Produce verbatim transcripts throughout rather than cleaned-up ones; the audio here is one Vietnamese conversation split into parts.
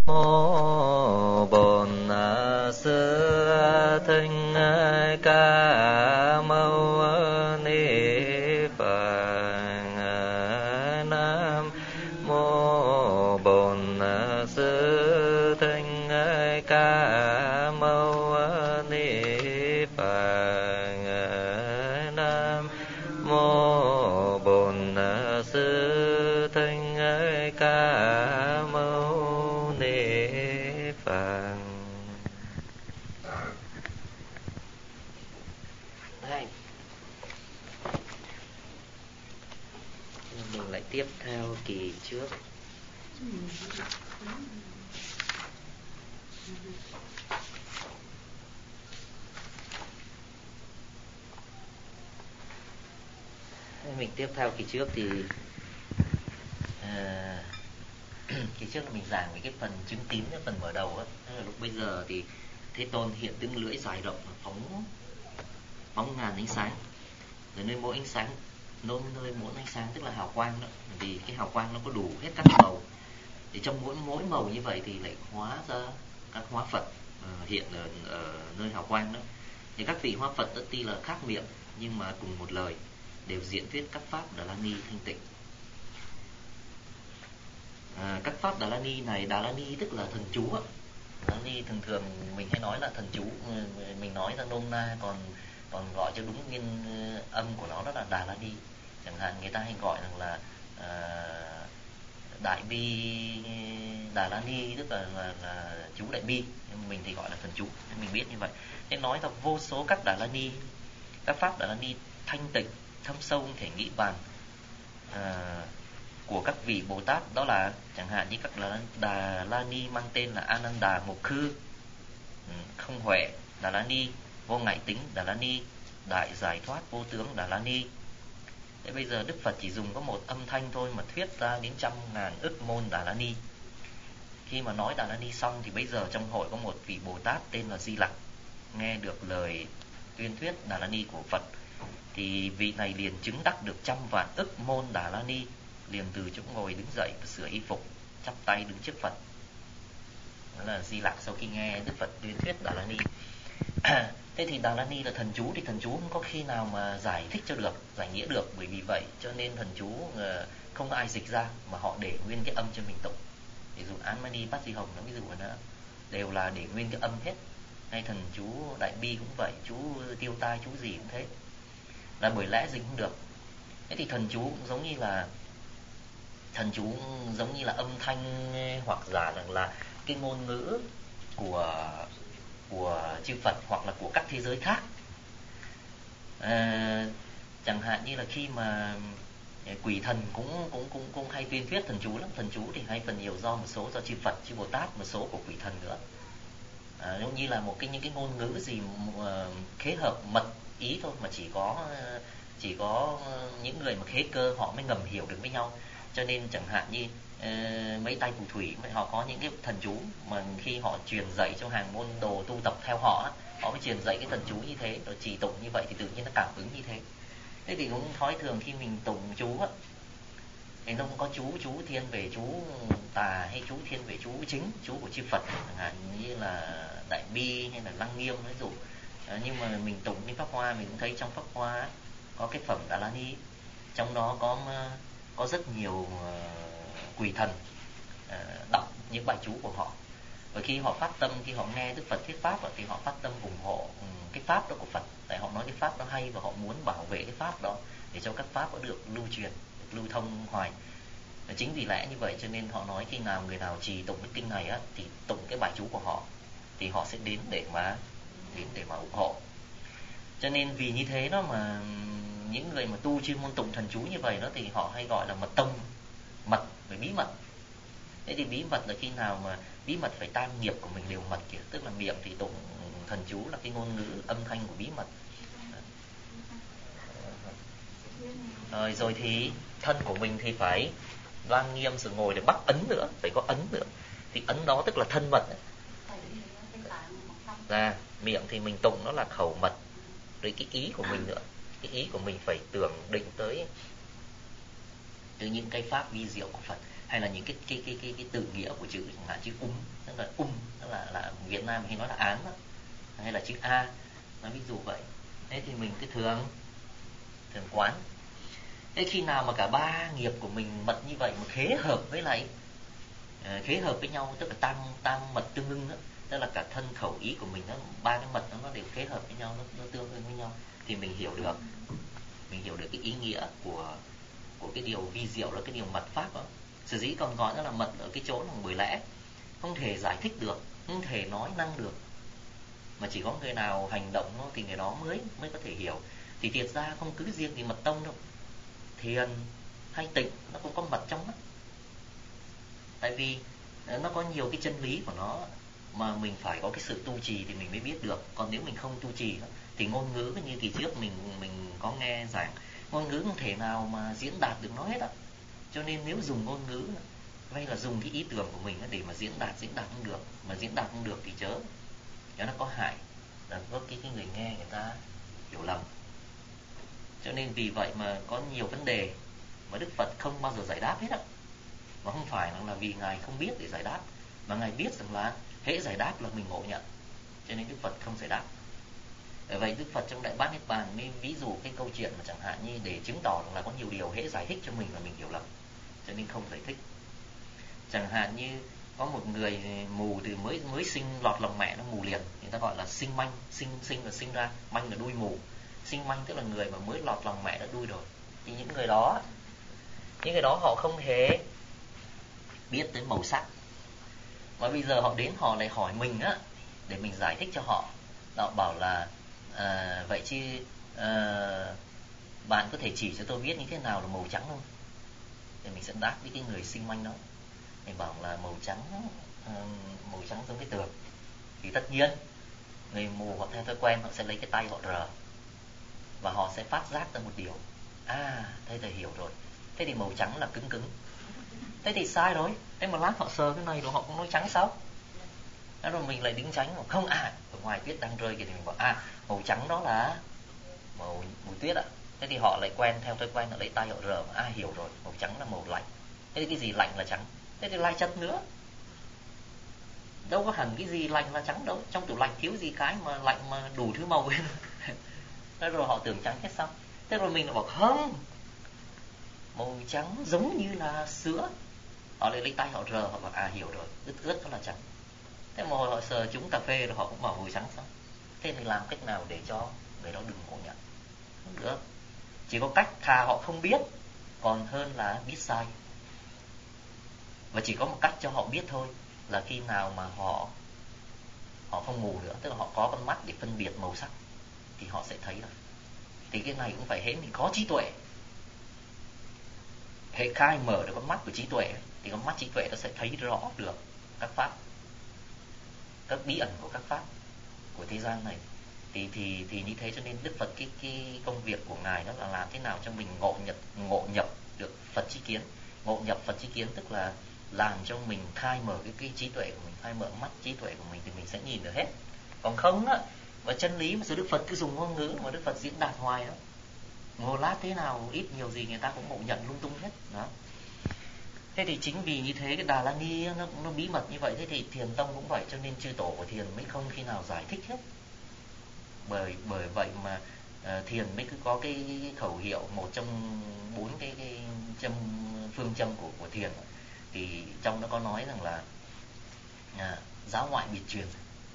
mô Bổn Sư Thích Ca Mâu Ni Phật. Nam mô Bổn Sư Thích Ca Mâu Ni Phật. Nam mô Bổn Sư Thích Ca Mâu Ni Phật. Đây. Mình lại tiếp theo kỳ trước. Mình tiếp theo kỳ trước thì à, kỳ trước là mình giảng về cái phần chứng tín, cái phần mở đầu á. Lúc bây giờ thì Thế Tôn hiện tướng lưỡi dài rộng phóng phóng ngàn ánh sáng, rồi nơi mỗi ánh sáng, nơi nơi mỗi ánh sáng tức là hào quang đó, vì cái hào quang nó có đủ hết các màu. Thì trong mỗi mỗi màu như vậy thì lại hóa ra các hóa Phật uh, hiện ở, ở nơi hào quang đó. Thì các vị hóa Phật đó tuy là khác miệng nhưng mà cùng một lời, đều diễn thuyết các pháp Đà La Ni thanh tịnh. À, các pháp Đà La Ni này, Đà La Ni tức là thần chú á. Đà La Ni thường thường mình hay nói là thần chú, mình nói ra nôm na, còn còn gọi cho đúng nguyên âm của nó đó là Đà La Ni. Chẳng hạn người ta hay gọi rằng là à, Đại Bi Đà La Ni, tức là, là, là chú Đại Bi, nhưng mình thì gọi là thần chú, nên mình biết như vậy. Nên nói là vô số các Đà La Ni, các pháp Đà La Ni thanh tịnh, thâm sâu không thể nghĩ bàn à, của các vị Bồ Tát, đó là chẳng hạn như các Đà, Đà La Ni mang tên là Ananda Mộc Khư, không huệ Đà La Ni, vô ngại tính Đà La Ni, đại giải thoát vô tướng Đà La Ni. Thế bây giờ Đức Phật chỉ dùng có một âm thanh thôi mà thuyết ra đến trăm ngàn ức môn Đà La Ni. Khi mà nói Đà La Ni xong thì bây giờ trong hội có một vị Bồ Tát tên là Di Lặc, nghe được lời tuyên thuyết Đà La Ni của Phật thì vị này liền chứng đắc được trăm vạn ức môn Đà La Ni, liền từ chỗ ngồi đứng dậy và sửa y phục, chắp tay đứng trước Phật. Đó là Di Lặc sau khi nghe Đức Phật tuyên thuyết Đà La Ni. Thế thì Đà La Ni là thần chú, thì thần chú không có khi nào mà giải thích cho được, giải nghĩa được. Bởi vì vậy cho nên thần chú không có ai dịch ra, mà họ để nguyên cái âm cho mình tụng. Ví dụ Án Mani Bát Di Hồng nó ví dụ nữa, đều là để nguyên cái âm hết. Hay thần chú Đại Bi cũng vậy, chú Tiêu Tai, chú gì cũng thế, là bởi lẽ dịch không được. Thế thì thần chú cũng giống như là thần chú giống như là âm thanh, hoặc giả rằng là cái ngôn ngữ của của chư Phật hoặc là của các thế giới khác. À, chẳng hạn như là khi mà quỷ thần cũng cũng cũng cũng hay tuyên thuyết thần chú lắm. Thần chú thì hay phần nhiều do một số do chư Phật, chư Bồ Tát, một số của quỷ thần nữa. À, giống như là một cái những cái ngôn ngữ gì uh, khế hợp mật ý thôi, mà chỉ có chỉ có những người mà khế cơ họ mới ngầm hiểu được với nhau. Cho nên chẳng hạn như uh, mấy tay phù thủy họ có những cái thần chú mà khi họ truyền dạy cho hàng môn đồ tu tập theo họ, họ mới truyền dạy cái thần chú như thế, rồi trì tụng như vậy thì tự nhiên nó cảm ứng như thế. Thế thì cũng thói thường khi mình tụng chú á, thì nó không có chú chú thiên về chú tà hay chú thiên về chú chính, chú của chư Phật, chẳng hạn như là Đại Bi hay là Lăng Nghiêm ví dụ. À, nhưng mà mình tụng như Pháp Hoa, mình cũng thấy trong Pháp Hoa có cái phẩm Đà La Ni, trong đó có có rất nhiều uh, quỷ thần uh, đọc những bài chú của họ. Và khi họ phát tâm, khi họ nghe Đức Phật thuyết pháp thì họ phát tâm ủng hộ um, cái pháp đó của Phật, tại họ nói cái pháp đó hay và họ muốn bảo vệ cái pháp đó để cho các pháp đó được lưu truyền, được lưu thông hoài. Và chính vì lẽ như vậy cho nên họ nói khi nào người nào trì tụng cái kinh này á, thì tụng cái bài chú của họ thì họ sẽ đến để mà đến để mà ủng hộ. Cho nên vì như thế đó mà những người mà tu chuyên môn tụng thần chú như vậy đó thì họ hay gọi là mật tông, mật với bí mật. Thế thì bí mật là khi nào mà bí mật phải tam nghiệp của mình đều mật kìa, tức là miệng thì tụng thần chú là cái ngôn ngữ âm thanh của bí mật. Rồi rồi thì thân của mình thì phải đoan nghiêm, rồi ngồi để bắt ấn nữa, phải có ấn nữa. Thì ấn đó tức là thân mật. Ra miệng thì mình tụng nó là khẩu mật, rồi cái ý của mình nữa, cái ý của mình phải tưởng định tới từ những cái pháp vi diệu của Phật, hay là những cái cái cái cái, cái từ nghĩa của chữ, chẳng hạn chữ úng, Việt Nam mình hay nói là án đó, hay là chữ A, nói ví dụ vậy. Thế thì mình cứ thường thường quán. Thế khi nào mà cả ba nghiệp của mình mật như vậy mà khế hợp với lại uh, khế hợp với nhau, tức là tam tam mật tương ưng đó, tức là cả thân khẩu ý của mình nó ba cái mật đó, nó đều khế hợp với nhau, nó, nó tương ưng với nhau, thì mình hiểu được mình hiểu được cái ý nghĩa của của cái điều vi diệu là cái điều mật pháp đó. Sở dĩ còn gọi nó là mật ở cái chỗ là bởi lẽ không thể giải thích được, không thể nói năng được, mà chỉ có người nào hành động nó thì người đó mới mới có thể hiểu. Thì thiệt ra không cứ riêng gì mật tông đâu, thiền hay tịnh nó cũng có mật trong đó. Tại vì nó có nhiều cái chân lý của nó mà mình phải có cái sự tu trì thì mình mới biết được. Còn nếu mình không tu trì thì ngôn ngữ như kỳ trước mình mình có nghe giảng, ngôn ngữ không thể nào mà diễn đạt được nó hết á. Cho nên nếu dùng ngôn ngữ hay là dùng cái ý tưởng của mình để mà diễn đạt diễn đạt không được, mà diễn đạt không được thì chớ, cho nó có hại, là có cái, cái người nghe người ta hiểu lầm. Cho nên vì vậy mà có nhiều vấn đề mà Đức Phật không bao giờ giải đáp hết á. Mà không phải là vì Ngài không biết để giải đáp, mà Ngài biết rằng là hễ giải đáp là mình ngộ nhận, cho nên Đức Phật không giải đáp. Bởi vậy Đức Phật trong Đại Bát Niết Bàn mới ví dụ cái câu chuyện mà chẳng hạn như để chứng tỏ rằng là có nhiều điều hễ giải thích cho mình là mình hiểu lầm, cho nên không giải thích. Chẳng hạn như có một người mù từ mới mới sinh lọt lòng mẹ nó mù liền, người ta gọi là sinh manh, sinh sinh là sinh ra, manh là đuôi mù. Sinh manh tức là người mà mới lọt lòng mẹ đã đuôi rồi. Thì những người đó, những người đó họ không hề biết tới màu sắc, mà bây giờ họ đến họ lại hỏi mình á để mình giải thích cho họ. Họ bảo là à, vậy chứ à, bạn có thể chỉ cho tôi biết như thế nào là màu trắng không? Thì mình sẽ đáp với cái người sinh manh đó, mình bảo là màu trắng, màu trắng giống cái tường. Thì tất nhiên người mù họ theo thói quen họ sẽ lấy cái tay họ rờ và họ sẽ phát giác ra một điều, à thế thầy hiểu rồi, thế thì màu trắng là cứng cứng. Thế thì sai rồi, thế mà lát họ sờ cái này rồi họ cũng nói trắng sao? Thế rồi mình lại đứng tránh, không à, ở ngoài tuyết đang rơi kìa, thì mình bảo à màu trắng đó là màu mùi tuyết ạ. Thế thì họ lại quen theo thói quen, họ lấy tay họ rờ, à hiểu rồi, màu trắng là màu lạnh. Thế thì cái gì lạnh là trắng? Thế thì lai chất nữa, đâu có hẳn cái gì lạnh là trắng đâu, trong tủ lạnh thiếu gì cái mà lạnh mà đủ thứ màu lên. Thế rồi họ tưởng trắng hết xong. Thế rồi mình lại bảo không, màu trắng giống như là sữa. Họ lại lấy tay họ rờ, họ bảo à hiểu rồi, ướt ướt đó là trắng. Thế mà họ sờ trúng cà phê rồi họ cũng bảo màu trắng sao? Thế thì làm cách nào để cho người đó đừng ngộ nhận? Không được. Chỉ có cách thà họ không biết còn hơn là biết sai. Và chỉ có một cách cho họ biết thôi, là khi nào mà họ họ không mù nữa, tức là họ có con mắt để phân biệt màu sắc, thì họ sẽ thấy rồi. Thì cái này cũng phải hễ mình có trí tuệ, hễ khai mở được con mắt của trí tuệ, thì con mắt trí tuệ nó sẽ thấy rõ được các pháp, các bí ẩn của các pháp của thế gian này. Thì thì thì như thế, cho nên Đức Phật cái cái công việc của ngài đó là làm thế nào cho mình ngộ nhập ngộ nhập được Phật trí kiến. Ngộ nhập Phật trí kiến tức là làm cho mình khai mở cái, cái trí tuệ của mình, khai mở mắt trí tuệ của mình, thì mình sẽ nhìn được hết. Còn không á, và chân lý mà Đức Phật cứ dùng ngôn ngữ mà Đức Phật diễn đạt hoài đó, ngồi lát thế nào ít nhiều gì người ta cũng ngộ nhận lung tung hết đó. Thế thì chính vì như thế cái Đà La Ni nó nó bí mật như vậy. Thế thì Thiền Tông cũng vậy, cho nên chư tổ của thiền mới không khi nào giải thích hết. Bởi bởi vậy mà uh, thiền mới cứ có cái, cái, cái khẩu hiệu, một trong bốn cái, cái châm phương châm của của thiền. Thì trong nó có nói rằng là à, giáo ngoại biệt truyền.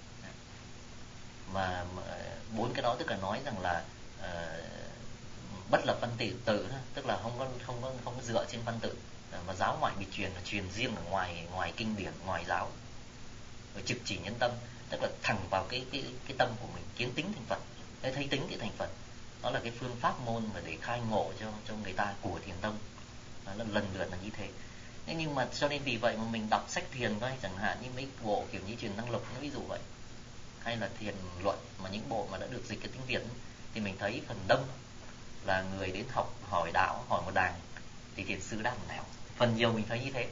Mà bốn cái đó tức là nói rằng là uh, bất lập văn tự tự, tức là không có không có không có dựa trên văn tự, mà giáo ngoại biệt truyền là truyền riêng ở ngoài ngoài kinh điển, ngoài giáo. Rồi trực chỉ nhân tâm, tức là thẳng vào cái cái cái tâm của mình, kiến tính thành Phật, để thấy tính thì thành Phật. Đó là cái phương pháp môn mà để khai ngộ cho cho người ta của Thiền Tông. Đó là lần lượt là như thế. Thế nhưng mà cho nên vì vậy mà mình đọc sách thiền thôi, chẳng hạn như mấy bộ kiểu như Truyền Năng Lực, nó ví dụ vậy, hay là Thiền Luận, mà những bộ mà đã được dịch cái tiếng Việt, thì mình thấy phần đông là người đến học hỏi đạo, hỏi một đàng thì thiền sư đáp một nẻo. Phần nhiều mình thấy như thế.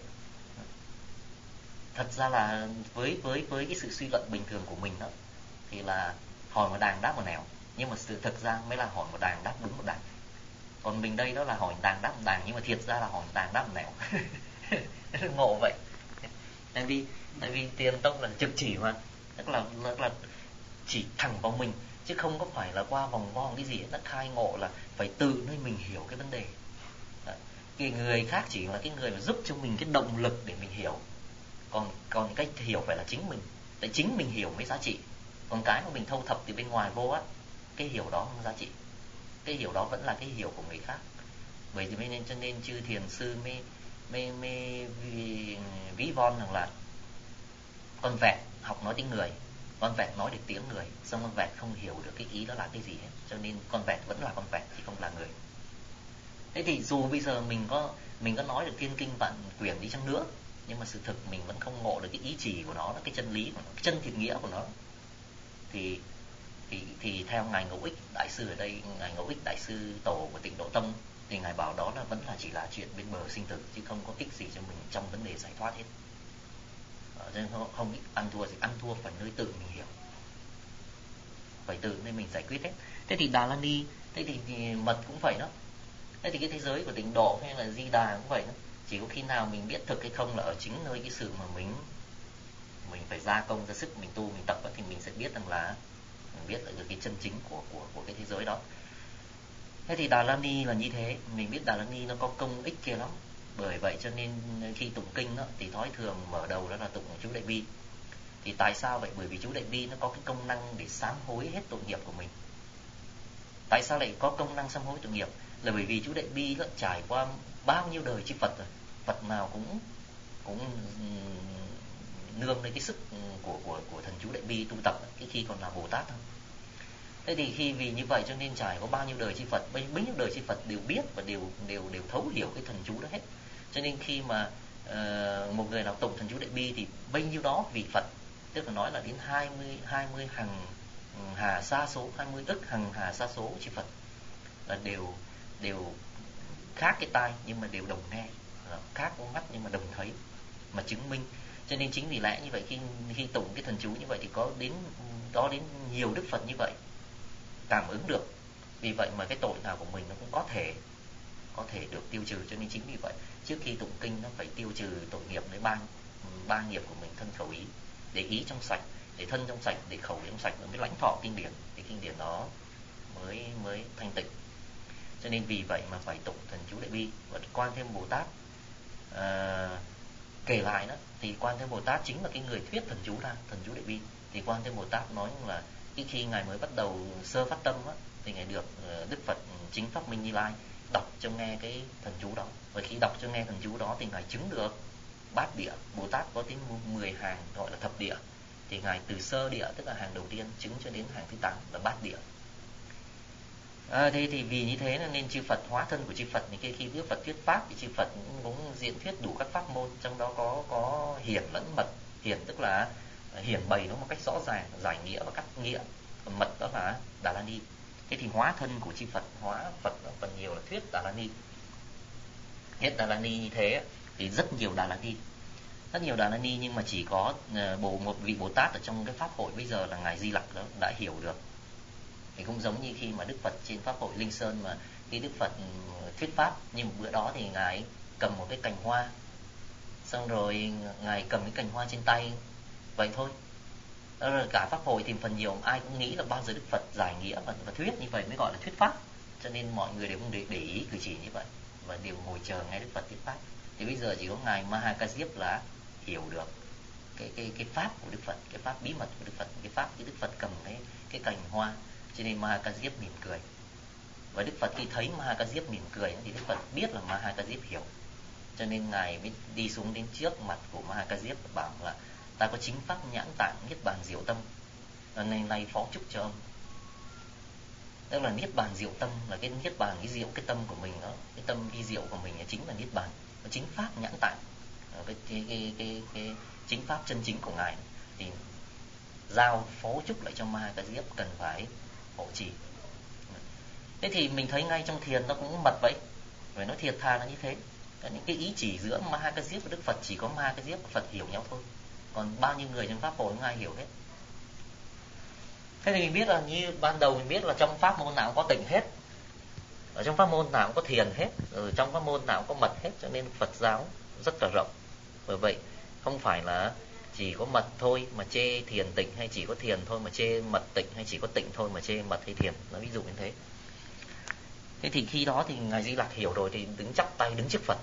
Thật ra là với với với cái sự suy luận bình thường của mình đó, thì là hỏi một đàng đáp một nẻo, nhưng mà sự thực ra mới là hỏi một đàng đáp đúng một đàng. Còn mình đây đó là hỏi đàng đáp một đàng, nhưng mà thiệt ra là hỏi đàng đáp một nẻo. Ngộ vậy. Tại vì tại vì Thiền Tông là trực chỉ mà, tức là tức là chỉ thẳng vào mình, chứ không có phải là qua vòng vo cái gì. Nó khai ngộ là phải tự nơi mình hiểu cái vấn đề. Đấy. Cái người khác chỉ là cái người mà giúp cho mình cái động lực để mình hiểu, còn còn cách hiểu phải là chính mình. Tại chính mình hiểu mới giá trị, còn cái mà mình thâu thập từ bên ngoài vô á, cái hiểu đó không giá trị, cái hiểu đó vẫn là cái hiểu của người khác. Bởi vì nên cho nên chư thiền sư mới mới mới ví, ví von rằng là con vẹt học nói tiếng người, con vẹt nói được tiếng người, xong con vẹt không hiểu được cái ý đó là cái gì hết, cho nên con vẹt vẫn là con vẹt chứ không là người. Thế thì dù bây giờ mình có mình có nói được thiên kinh vạn quyển đi chăng nữa, nhưng mà sự thực mình vẫn không ngộ được cái ý chỉ của nó, cái chân lý của nó, cái chân thiệt nghĩa của nó, thì thì thì theo ngài Ngẫu Ích đại sư ở đây, ngài Ngẫu Ích đại sư tổ của Tịnh Độ Tông, thì ngài bảo đó là vẫn là chỉ là chuyện bên bờ sinh tử, chứ không có ích gì cho mình trong vấn đề giải thoát hết. Cho nên không, không ăn thua gì, ăn thua phải nơi tự mình hiểu, phải tự nên mình giải quyết hết. Thế thì Đà La Ni, thế thì, thì mật cũng vậy đó. Thế thì cái thế giới của Tịnh Độ hay là Di Đà cũng vậy đó. Chỉ có khi nào mình biết thực hay không là ở chính nơi cái sự mà mình mình phải gia công ra sức, mình tu mình tập thì mình sẽ biết rằng là mình biết được cái chân chính của của của cái thế giới đó. Thế thì Đà La Ni là như thế, mình biết Đà La Ni nó có công ích kia lắm. Bởi vậy cho nên khi tụng kinh đó, thì thói thường mở đầu đó là tụng chú Đại Bi. Thì tại sao vậy? Bởi vì chú Đại Bi nó có cái công năng để sám hối hết tội nghiệp của mình. Tại sao lại có công năng sám hối tội nghiệp? Là bởi vì chú Đại Bi nó trải qua bao nhiêu đời chư Phật rồi, Phật nào cũng cũng nương lấy cái sức của của của thần chú Đại Bi tu tập cái khi còn là Bồ Tát thôi. Thế thì khi vì như vậy cho nên trải có bao nhiêu đời chư Phật, bao nhiêu đời chư Phật đều biết và đều đều đều thấu hiểu cái thần chú đó hết. Cho nên khi mà uh, một người nào tụng thần chú Đại Bi thì bao nhiêu đó vị Phật, tức là nói là đến hai mươi hai mươi hằng hà sa số, hai mươi ức hằng hà sa số chư Phật là đều đều khác cái tai nhưng mà đều đồng nghe, khác con mắt nhưng mà đồng thấy, mà chứng minh. Cho nên chính vì lẽ như vậy khi khi tụng cái thần chú như vậy thì có đến có đến nhiều đức Phật như vậy cảm ứng được. Vì vậy mà cái tội nào của mình nó cũng có thể có thể được tiêu trừ. Cho nên chính vì vậy trước khi tụng kinh nó phải tiêu trừ tội nghiệp với ba ba nghiệp của mình, thân khẩu ý, để ý trong sạch, để thân trong sạch, để khẩu trong sạch, nó mới lãnh thọ kinh điển, thì kinh điển nó mới mới thanh tịnh. Cho nên vì vậy mà phải tụng thần chú Đại Bi. Và Quan Thế Âm Bồ Tát à, kể lại đó, thì Quan Thế Âm Bồ Tát chính là cái người thuyết thần chú ra, thần chú Đại Bi. Thì Quan Thế Âm Bồ Tát nói là cái khi ngài mới bắt đầu sơ phát tâm á, thì ngài được Đức Phật chính Pháp Minh Như Lai đọc cho nghe cái thần chú đó. Và khi đọc cho nghe thần chú đó thì ngài chứng được bát địa. Bồ Tát có đến mười hàng gọi là thập địa, thì ngài từ sơ địa tức là hàng đầu tiên chứng cho đến hàng thứ tám là bát địa. À, thế thì vì như thế nên chư Phật, hóa thân của chư Phật thì khi Đức Phật thuyết pháp thì chư Phật cũng, cũng diễn thuyết đủ các pháp môn, trong đó có có hiển lẫn mật. Hiển tức là hiển bày nó một cách rõ ràng, giải nghĩa và cắt nghĩa. Còn mật đó là Đà La Ni. Thế thì hóa thân của chư Phật, hóa Phật phần nhiều là thuyết Đà La Ni. Hết Đà La Ni như thế thì rất nhiều Đà La Ni, rất nhiều Đà La Ni, nhưng mà chỉ có bộ một vị Bồ Tát ở trong cái pháp hội bây giờ là ngài Di Lặc đó đã hiểu được. Thì cũng giống như khi mà Đức Phật trên pháp hội Linh Sơn mà khi Đức Phật thuyết pháp, nhưng bữa đó thì ngài cầm một cái cành hoa, xong rồi ngài cầm cái cành hoa trên tay vậy thôi. Đó là cả pháp hội thì phần nhiều ai cũng nghĩ là bao giờ Đức Phật giải nghĩa và, và thuyết như vậy mới gọi là thuyết pháp, cho nên mọi người đều không để, để ý cử chỉ như vậy và đều ngồi chờ nghe Đức Phật thuyết pháp. Thì bây giờ chỉ có ngài Maha Ca Diếp là hiểu được cái cái cái pháp của Đức Phật, cái pháp bí mật của Đức Phật, cái pháp cái Đức Phật cầm cái cái cành hoa, cho nên Maha Ca Diếp mỉm cười. Và Đức Phật khi thấy Maha Ca Diếp mỉm cười thì Đức Phật biết là Maha Ca Diếp hiểu, cho nên ngài mới đi xuống đến trước mặt của Maha Ca Diếp và bảo là ta có chính pháp nhãn tạng niết bàn diệu tâm, nên nay phó chúc cho ông. Tức là niết bàn diệu tâm là cái niết bàn, cái diệu, cái tâm của mình đó, cái tâm vi diệu của mình chính là niết bàn, cái chính pháp nhãn tạng, cái cái cái cái, cái chính pháp chân chính của ngài thì giao phó chúc lại cho Maha Ca Diếp cần phải hộ trì. Thế thì mình thấy ngay trong thiền nó cũng mật vậy, phải nói thiệt thà là như thế. Những cái ý chỉ giữa Maha Ca Diếp và Đức Phật chỉ có Maha Ca Diếp và Phật hiểu nhau thôi, còn bao nhiêu người trong pháp hội không ai hiểu hết. Thế thì mình biết là như ban đầu mình biết là trong pháp môn nào cũng có tịnh hết, ở trong pháp môn nào cũng có thiền hết, ở trong pháp môn nào cũng có mật hết, cho nên Phật giáo rất là rộng. Bởi vậy không phải là chỉ có mật thôi mà chê thiền tịnh, hay chỉ có thiền thôi mà chê mật tịnh, hay chỉ có tịnh thôi mà chê mật hay thiền. Nó ví dụ như thế. Thế thì khi đó thì Ngài Di Lặc hiểu rồi thì đứng chắp tay đứng trước Phật.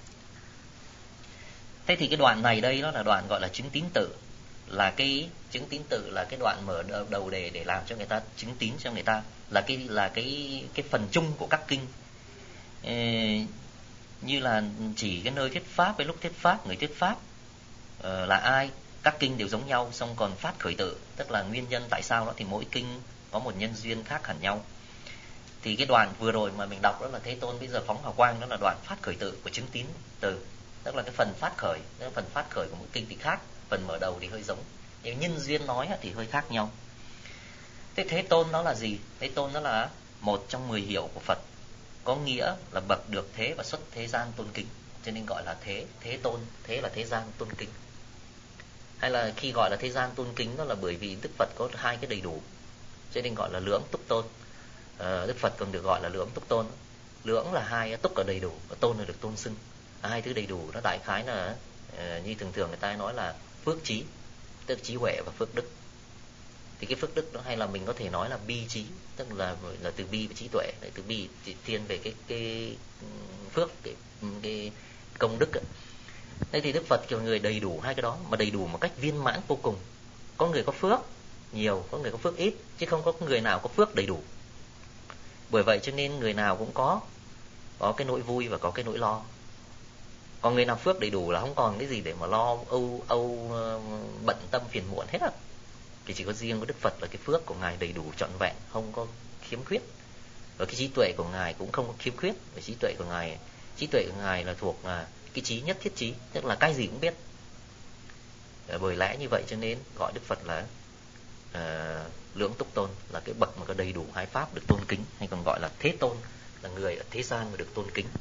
Thế thì cái đoạn này đây nó là đoạn gọi là chứng tín tự. Là cái chứng tín tự là cái đoạn mở đầu đề để làm cho người ta chứng tín cho người ta, là cái là cái cái phần chung của các kinh. Ê, như là chỉ cái nơi thuyết pháp với lúc thuyết pháp, người thuyết pháp uh, là ai, các kinh đều giống nhau, xong còn phát khởi tự, tức là nguyên nhân tại sao đó thì mỗi kinh có một nhân duyên khác hẳn nhau. Thì cái đoạn vừa rồi mà mình đọc đó là Thế Tôn bây giờ phóng hào quang, đó là đoạn phát khởi tự của chứng tín từ, tức là cái phần phát khởi, cái phần phát khởi của mỗi kinh thì khác, phần mở đầu thì hơi giống, nhưng nhân duyên nói thì hơi khác nhau. Thế Thế Tôn đó là gì? Thế Tôn đó là một trong mười hiệu của Phật, có nghĩa là bậc được thế và xuất thế gian tôn kính, cho nên gọi là thế. Thế Tôn, thế là thế gian tôn kính. Hay là khi gọi là thế gian tôn kính đó là bởi vì Đức Phật có hai cái đầy đủ, cho nên gọi là lưỡng túc tôn. à, Đức Phật còn được gọi là lưỡng túc tôn. Lưỡng là hai, túc là đầy đủ, tôn là được tôn xưng. Hai thứ đầy đủ nó đại khái là uh, như thường thường người ta nói là phước trí, tức trí huệ và phước đức. Thì cái phước đức đó hay là mình có thể nói là bi trí, tức là là từ bi và trí tuệ. Từ bi thì thiên về cái cái phước, cái, cái công đức ấy. Thế thì Đức Phật kiểu người đầy đủ hai cái đó, mà đầy đủ một cách viên mãn vô cùng. Có người có phước nhiều, có người có phước ít, chứ không có người nào có phước đầy đủ. Bởi vậy cho nên người nào cũng có có cái nỗi vui và có cái nỗi lo. Còn người nào phước đầy đủ là không còn cái gì để mà lo âu âu bận tâm phiền muộn hết á. Thì chỉ có riêng của Đức Phật là cái phước của Ngài đầy đủ trọn vẹn, không có khiếm khuyết. Và cái trí tuệ của Ngài cũng không có khiếm khuyết. Và trí tuệ của Ngài, trí tuệ của Ngài là thuộc là cái trí nhất thiết trí, tức là cái gì cũng biết. Bởi lẽ như vậy cho nên gọi Đức Phật là uh, lưỡng túc tôn, là cái bậc mà có đầy đủ hai pháp được tôn kính, hay còn gọi là Thế Tôn, là người ở thế gian mà được tôn kính.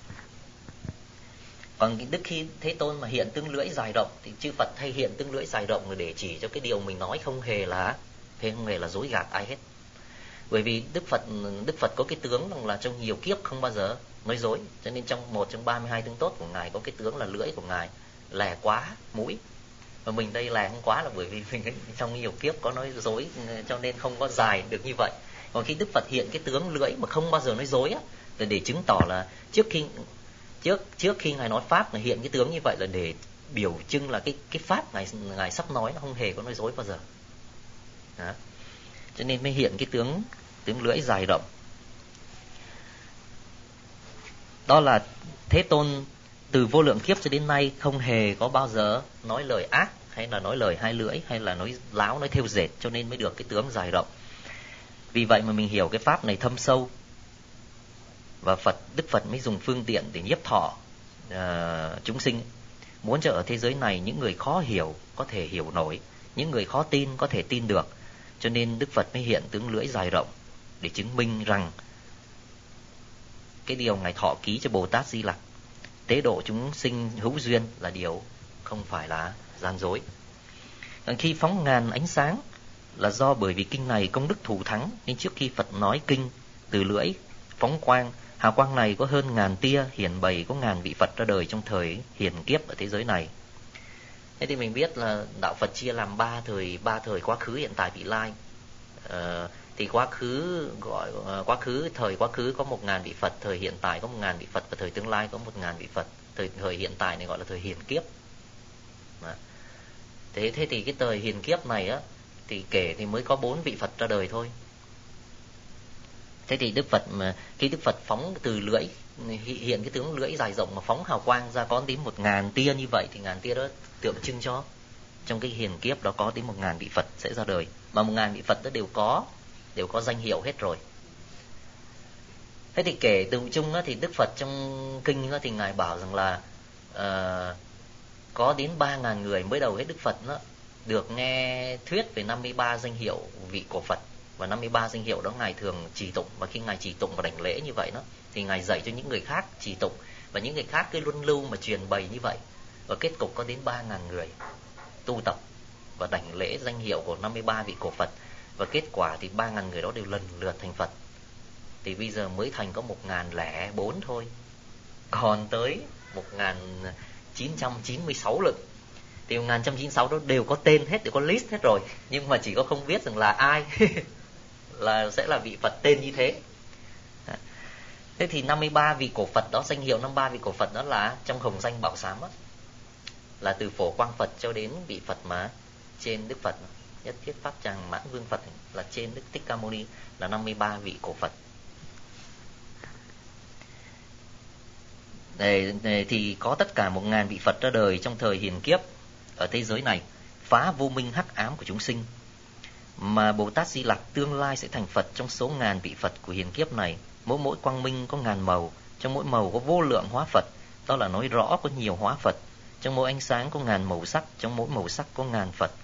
Còn Đức khi Thế Tôn mà hiện tương lưỡi dài rộng thì chư Phật hay hiện tương lưỡi dài rộng để chỉ cho cái điều mình nói không hề là không hề là dối gạt ai hết. Bởi vì Đức Phật Đức Phật có cái tướng là trong nhiều kiếp không bao giờ nói dối, cho nên trong một trong ba mươi hai tướng tốt của Ngài có cái tướng là lưỡi của Ngài lè quá mũi. Và mình đây lè không quá là bởi vì mình trong nhiều kiếp có nói dối, cho nên không có dài được như vậy. Còn khi Đức Phật hiện cái tướng lưỡi mà không bao giờ nói dối á, là để chứng tỏ là trước khi trước trước khi Ngài nói pháp, Ngài hiện cái tướng như vậy là để biểu trưng là cái cái pháp Ngài Ngài sắp nói nó không hề có nói dối bao giờ. Đó. Cho nên mới hiện cái tướng tướng lưỡi dài rộng. Đó là Thế Tôn từ vô lượng kiếp cho đến nay không hề có bao giờ nói lời ác, hay là nói lời hai lưỡi, hay là nói láo, nói thêu dệt, cho nên mới được cái tướng dài rộng. Vì vậy mà mình hiểu cái pháp này thâm sâu, và Phật Đức Phật mới dùng phương tiện để nhiếp thọ uh, chúng sinh, muốn cho ở thế giới này những người khó hiểu có thể hiểu nổi, những người khó tin có thể tin được. Cho nên Đức Phật mới hiện tướng lưỡi dài rộng để chứng minh rằng cái điều Ngài thọ ký cho Bồ Tát Di Lặc, tế độ chúng sinh hữu duyên, là điều không phải là gian dối. Khi phóng ngàn ánh sáng là do bởi vì kinh này công đức thù thắng, nên trước khi Phật nói kinh từ lưỡi phóng quang, hào quang này có hơn ngàn tia hiển bày có ngàn vị Phật ra đời trong thời hiền kiếp ở thế giới này. Thế thì mình biết là đạo Phật chia làm ba thời, ba thời quá khứ, hiện tại, vị lai. À, thì quá khứ gọi uh, quá khứ thời quá khứ có một ngàn vị Phật, thời hiện tại có một ngàn vị Phật, và thời tương lai có một ngàn vị Phật. Thời thời hiện tại này gọi là thời hiền kiếp. Đó. Thế thế thì cái thời hiền kiếp này á thì kể thì mới có bốn vị Phật ra đời thôi. Thế thì Đức Phật mà khi Đức Phật phóng từ lưỡi, hiện cái tướng lưỡi dài rộng mà phóng hào quang ra có đến một ngàn tia như vậy, thì ngàn tia đó tượng trưng cho trong cái hiền kiếp đó có đến một ngàn vị Phật sẽ ra đời, mà một ngàn vị Phật đó đều có đều có danh hiệu hết rồi. Thế thì kể từ chung đó, thì Đức Phật trong kinh đó, thì Ngài bảo rằng là uh, có đến ba ngàn người mới đầu hết Đức Phật đó, được nghe thuyết về năm mươi ba danh hiệu vị của Phật. Và năm mươi ba danh hiệu đó Ngài thường trì tụng, và khi Ngài trì tụng và đảnh lễ như vậy đó, thì Ngài dạy cho những người khác trì tụng, và những người khác cứ luân lưu mà truyền bày như vậy. Và kết cục có đến ba ngàn người tu tập và đảnh lễ danh hiệu của năm mươi ba vị cổ Phật. Và kết quả thì ba ngàn người đó đều lần lượt thành Phật. Thì bây giờ mới thành có một ngàn lẻ bốn thôi, còn tới một ngàn chín trăm chín mươi sáu lận. Thì Thì một nghìn chín trăm chín mươi sáu đó đều có tên hết, đều có list hết rồi, nhưng mà chỉ có không biết rằng là ai là sẽ là vị Phật tên như thế. Thế thì năm mươi ba vị cổ Phật đó, danh hiệu năm mươi ba vị cổ Phật đó là trong hồng danh bảo sám đó, là từ Phổ Quang Phật cho đến vị Phật mà trên Đức Phật Nhất Thiết Pháp Tràng Mãn Vương Phật, là trên Đức Thích Ca Mâu Ni, là năm mươi ba vị cổ Phật. Để, để thì có tất cả một ngàn vị Phật ra đời trong thời hiền kiếp ở thế giới này, phá vô minh hắc ám của chúng sinh. Mà Bồ Tát Di Lặc tương lai sẽ thành Phật trong số ngàn vị Phật của hiền kiếp này. Mỗi mỗi quang minh có ngàn màu, trong mỗi màu có vô lượng hóa Phật, đó là nói rõ có nhiều hóa Phật. Trong mỗi ánh sáng có ngàn màu sắc, trong mỗi màu sắc có ngàn Phật.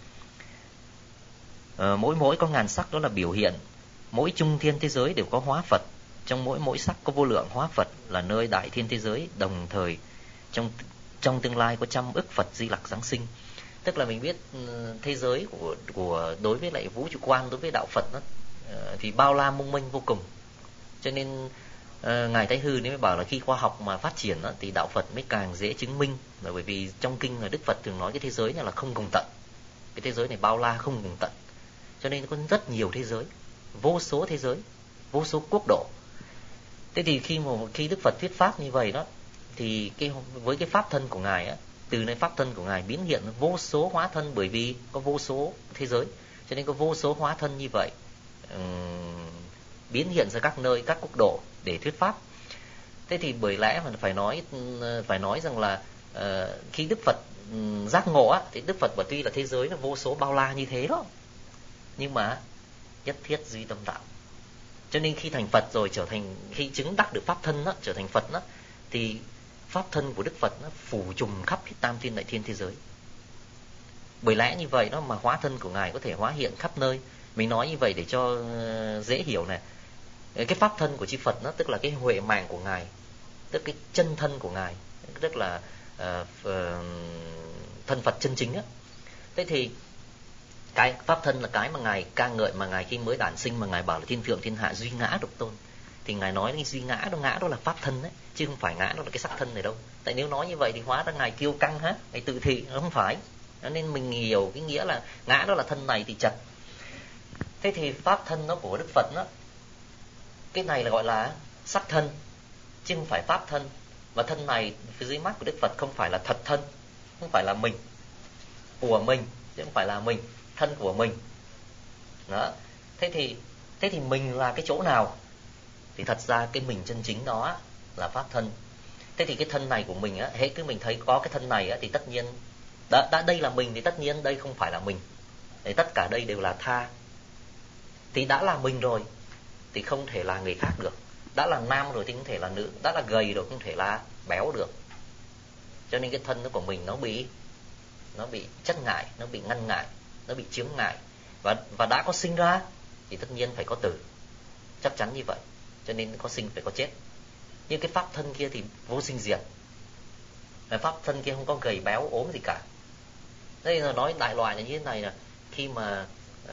À, mỗi mỗi có ngàn sắc, đó là biểu hiện mỗi trung thiên thế giới đều có hóa Phật. Trong mỗi mỗi sắc có vô lượng hóa Phật, là nơi đại thiên thế giới đồng thời trong trong tương lai có trăm ức Phật Di Lặc giáng sinh. Tức là mình biết thế giới của của đối với lại vũ trụ quan, đối với đạo Phật đó, thì bao la mông mênh vô cùng. Cho nên uh, ngài Thái Hư nếu mới bảo là khi khoa học mà phát triển đó, thì đạo Phật mới càng dễ chứng minh, là bởi vì trong kinh là Đức Phật thường nói cái thế giới này là không cùng tận, cái thế giới này bao la không cùng tận, cho nên có rất nhiều thế giới, vô số thế giới, vô số quốc độ. Thế thì khi mà khi Đức Phật thuyết pháp như vậy đó, thì cái với cái pháp thân của ngài á, từ nơi pháp thân của ngài biến hiện vô số hóa thân, bởi vì có vô số thế giới, cho nên có vô số hóa thân như vậy um, biến hiện ra các nơi, các quốc độ để thuyết pháp. Thế thì bởi lẽ mà phải nói phải nói rằng là uh, khi Đức Phật um, giác ngộ á, thì Đức Phật bảo tuy là thế giới là vô số bao la như thế đó, nhưng mà nhất thiết duy tâm đạo. Cho nên khi thành Phật rồi, trở thành khi chứng đắc được pháp thân đó, trở thành Phật đó, thì pháp thân của Đức Phật nó phủ trùm khắp hết tam thiên đại thiên thế giới. Bởi lẽ như vậy đó mà hóa thân của ngài có thể hóa hiện khắp nơi. Mình nói như vậy để cho uh, dễ hiểu này. Cái pháp thân của chư Phật nó tức là cái huệ mạng của ngài, tức cái chân thân của ngài, tức là uh, uh, thân Phật chân chính á. Thế thì cái pháp thân là cái mà ngài ca ngợi, mà ngài khi mới đản sinh mà ngài bảo là thiên thượng thiên hạ duy ngã độc tôn, thì ngài nói cái duy ngã đó, ngã đó là pháp thân đấy, chứ không phải ngã đó là cái sắc thân này đâu. Tại nếu nói như vậy thì hóa ra ngài kiêu căng hết, ngài tự thị, nó không phải. Nên mình hiểu cái nghĩa là ngã đó là thân này thì chật. Thế thì pháp thân nó của Đức Phật đó, cái này là gọi là sắc thân, chứ không phải pháp thân. Và thân này phía dưới mắt của Đức Phật không phải là thật thân, không phải là mình, của mình, chứ không phải là mình, thân của mình. Đó. Thế thì thế thì mình là cái chỗ nào? Thì thật ra cái mình chân chính đó là pháp thân. Thế thì cái thân này của mình á, hễ cứ mình thấy có cái thân này á, thì tất nhiên đã, đã đây là mình, thì tất nhiên đây không phải là mình. Thì tất cả đây đều là tha. Thì đã là mình rồi thì không thể là người khác được. Đã là nam rồi thì không thể là nữ, đã là gầy rồi không thể là béo được. Cho nên cái thân đó của mình nó bị nó bị chất ngại, nó bị ngăn ngại, nó bị chướng ngại. Và và đã có sinh ra thì tất nhiên phải có tử. Chắc chắn như vậy. Cho nên có sinh phải có chết. Nhưng cái pháp thân kia thì vô sinh diệt. Pháp thân kia không có gầy béo ốm gì cả. Đây là nói đại loại là như thế này nè. Khi mà uh,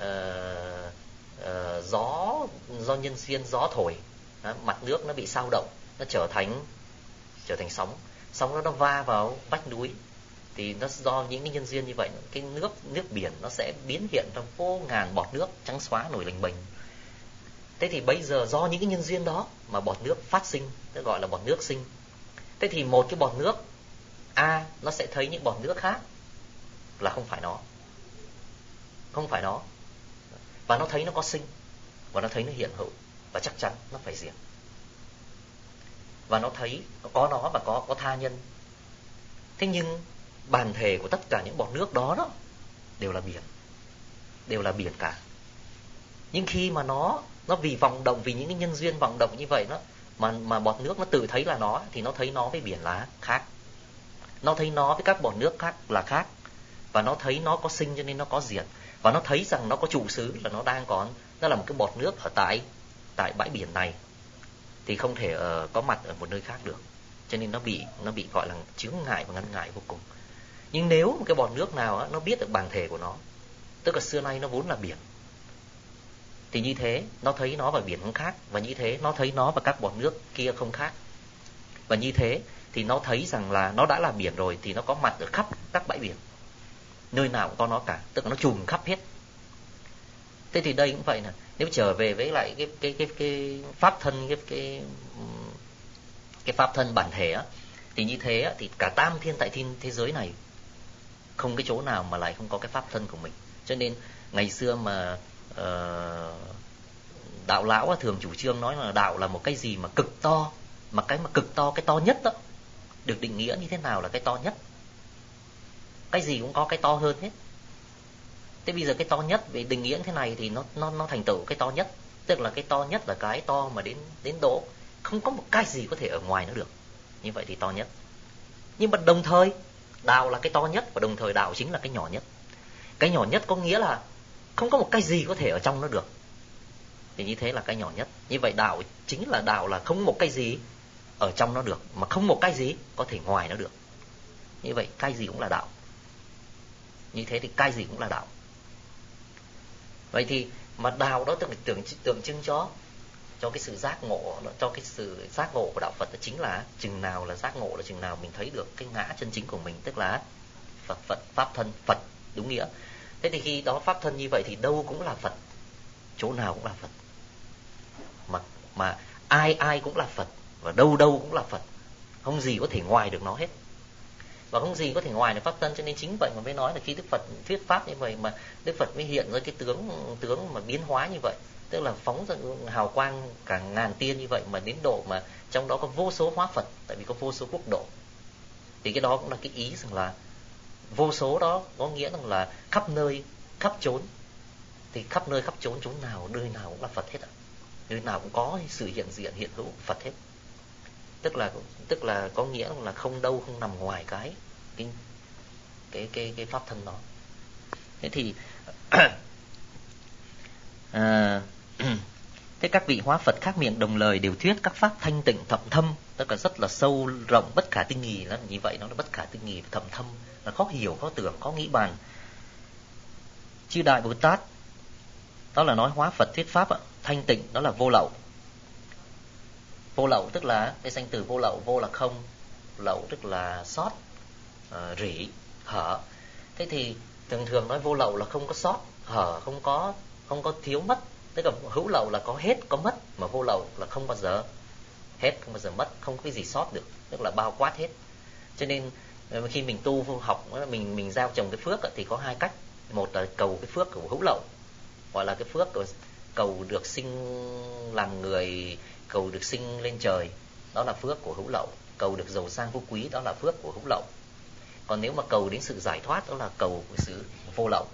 uh, gió do nhân duyên gió thổi, đó, mặt nước nó bị sao động, nó trở thành trở thành sóng. Sóng đó nó va vào vách núi, thì nó do những cái nhân duyên như vậy, cái nước nước biển nó sẽ biến hiện ra vô ngàn bọt nước trắng xóa nổi lềnh bềnh. Thế thì bây giờ do những cái nhân duyên đó mà bọt nước phát sinh, nó gọi là bọt nước sinh. Thế thì một cái bọt nước A nó sẽ thấy những bọt nước khác là không phải nó, không phải nó, và nó thấy nó có sinh, và nó thấy nó hiện hữu, và chắc chắn nó phải diệt. Và nó thấy nó có nó và có có tha nhân. Thế nhưng bản thể của tất cả những bọt nước đó đó đều là biển, đều là biển cả. Nhưng khi mà nó nó vì vọng động, vì những cái nhân duyên vọng động như vậy đó, mà mà bọt nước nó tự thấy là nó, thì nó thấy nó với biển là khác, nó thấy nó với các bọt nước khác là khác, và nó thấy nó có sinh cho nên nó có diệt, và nó thấy rằng nó có trụ xứ là nó đang còn, nó là một cái bọt nước ở tại tại bãi biển này, thì không thể uh, có mặt ở một nơi khác được. Cho nên nó bị nó bị gọi là chướng ngại và ngăn ngại vô cùng. Nhưng nếu một cái bọt nước nào á, nó biết được bản thể của nó, tức là xưa nay nó vốn là biển, thì như thế nó thấy nó và biển không khác, và như thế nó thấy nó và các bọt nước kia không khác, và như thế thì nó thấy rằng là nó đã là biển rồi thì nó có mặt ở khắp các bãi biển. nơi nào cũng có nó cả, tức là nó trùm khắp hết. Thế thì đây cũng vậy nè, nếu trở về với lại cái cái cái cái pháp thân, cái cái cái pháp thân bản thể á, thì như thế á, thì cả tam thiên tại thiên thế giới này không cái chỗ nào mà lại không có cái pháp thân của mình. Cho nên ngày xưa mà uh, đạo lão á, thường chủ trương nói là đạo là một cái gì mà cực to, mà cái mà cực to, cái to nhất đó, được định nghĩa như thế nào là cái to nhất? Cái gì cũng có cái to hơn hết. Thế bây giờ cái to nhất về định nghĩa như thế này thì nó nó nó thành tựu cái to nhất, tức là cái to nhất là cái to mà đến đến độ không có một cái gì có thể ở ngoài nó được. Như vậy thì to nhất. Nhưng mà đồng thời đạo là cái to nhất, và đồng thời đạo chính là cái nhỏ nhất. Cái nhỏ nhất có nghĩa là không có một cái gì có thể ở trong nó được. Thì như thế là cái nhỏ nhất. Như vậy đạo chính là đạo là không một cái gì ở trong nó được, mà không một cái gì có thể ngoài nó được. Như vậy cái gì cũng là đạo. Như thế thì cái gì cũng là đạo. Vậy thì mà đạo đó tượng tượng tượng trưng cho cho cái sự giác ngộ, cho cái sự giác ngộ của đạo Phật đó chính là chừng nào là giác ngộ là chừng nào mình thấy được cái ngã chân chính của mình, tức là Phật, Phật pháp thân Phật đúng nghĩa. Thế thì khi đó pháp thân như vậy thì đâu cũng là Phật, chỗ nào cũng là Phật, mà mà ai ai cũng là Phật, và đâu đâu cũng là Phật, không gì có thể ngoài được nó hết, và không gì có thể ngoài được pháp thân. Cho nên chính vậy mà mới nói là khi Đức Phật thuyết pháp như vậy mà Đức Phật mới hiện ra cái tướng tướng mà biến hóa như vậy, tức là phóng ra hào quang cả ngàn tiên như vậy, mà đến độ mà trong đó có vô số hóa Phật, tại vì có vô số quốc độ. Thì cái đó cũng là cái ý rằng là vô số đó có nghĩa rằng là khắp nơi khắp chốn. Thì khắp nơi khắp chốn, chốn nào nơi nào cũng là Phật hết ạ. Nơi nào cũng có sự hiện diện hiện hữu Phật hết. Tức là tức là có nghĩa là không đâu không nằm ngoài cái cái cái cái, cái pháp thân đó. Thế thì à, thế các vị hóa Phật khác miệng đồng lời đều thuyết các pháp thanh tịnh thậm thâm, tức là rất là sâu rộng bất khả tư nghì. Nó như vậy, nó là bất khả tư nghì, thậm thâm, là khó hiểu, khó tưởng, khó nghĩ bàn. Chư Đại Bồ Tát đó là nói hóa Phật thuyết pháp ạ, thanh tịnh đó là vô lậu. Vô lậu tức là cái danh từ vô lậu, vô là không, lậu tức là sót, uh, rỉ, hở. Thế thì thường thường nói vô lậu là không có sót, hở, không có không có thiếu mất. Tức là hữu lậu là có hết có mất, mà vô lậu là không bao giờ hết, không bao giờ mất, không có cái gì sót được, tức là bao quát hết. Cho nên khi mình tu học, mình mình gieo trồng cái phước thì có hai cách. Một là cầu cái phước của hữu lậu, gọi là cái phước của cầu được sinh làm người, cầu được sinh lên trời, đó là phước của hữu lậu. Cầu được giàu sang phú quý, đó là phước của hữu lậu. Còn nếu mà cầu đến sự giải thoát, đó là cầu của sự vô lậu.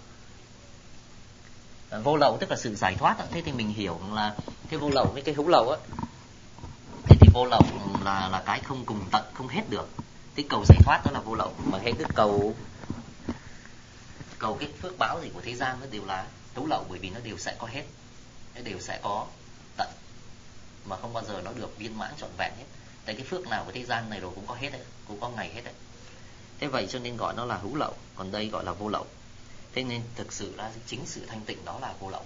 Vô lậu tức là sự giải thoát. Thế thì mình hiểu là cái vô lậu với cái hữu lậu á, thế thì vô lậu là là cái không cùng tận, không hết được. Cái cầu giải thoát đó là vô lậu. Mà hết cái cầu cầu cái phước báo gì của thế gian nó đều là hữu lậu, bởi vì nó đều sẽ có hết, nó đều sẽ có tận, mà không bao giờ nó được viên mãn trọn vẹn hết. Tại cái phước nào của thế gian này rồi cũng có hết đấy, cũng có ngày hết đấy. Thế vậy cho nên gọi nó là hữu lậu, còn đây gọi là vô lậu. Thế nên thực sự là chính sự thanh tịnh đó là vô lậu.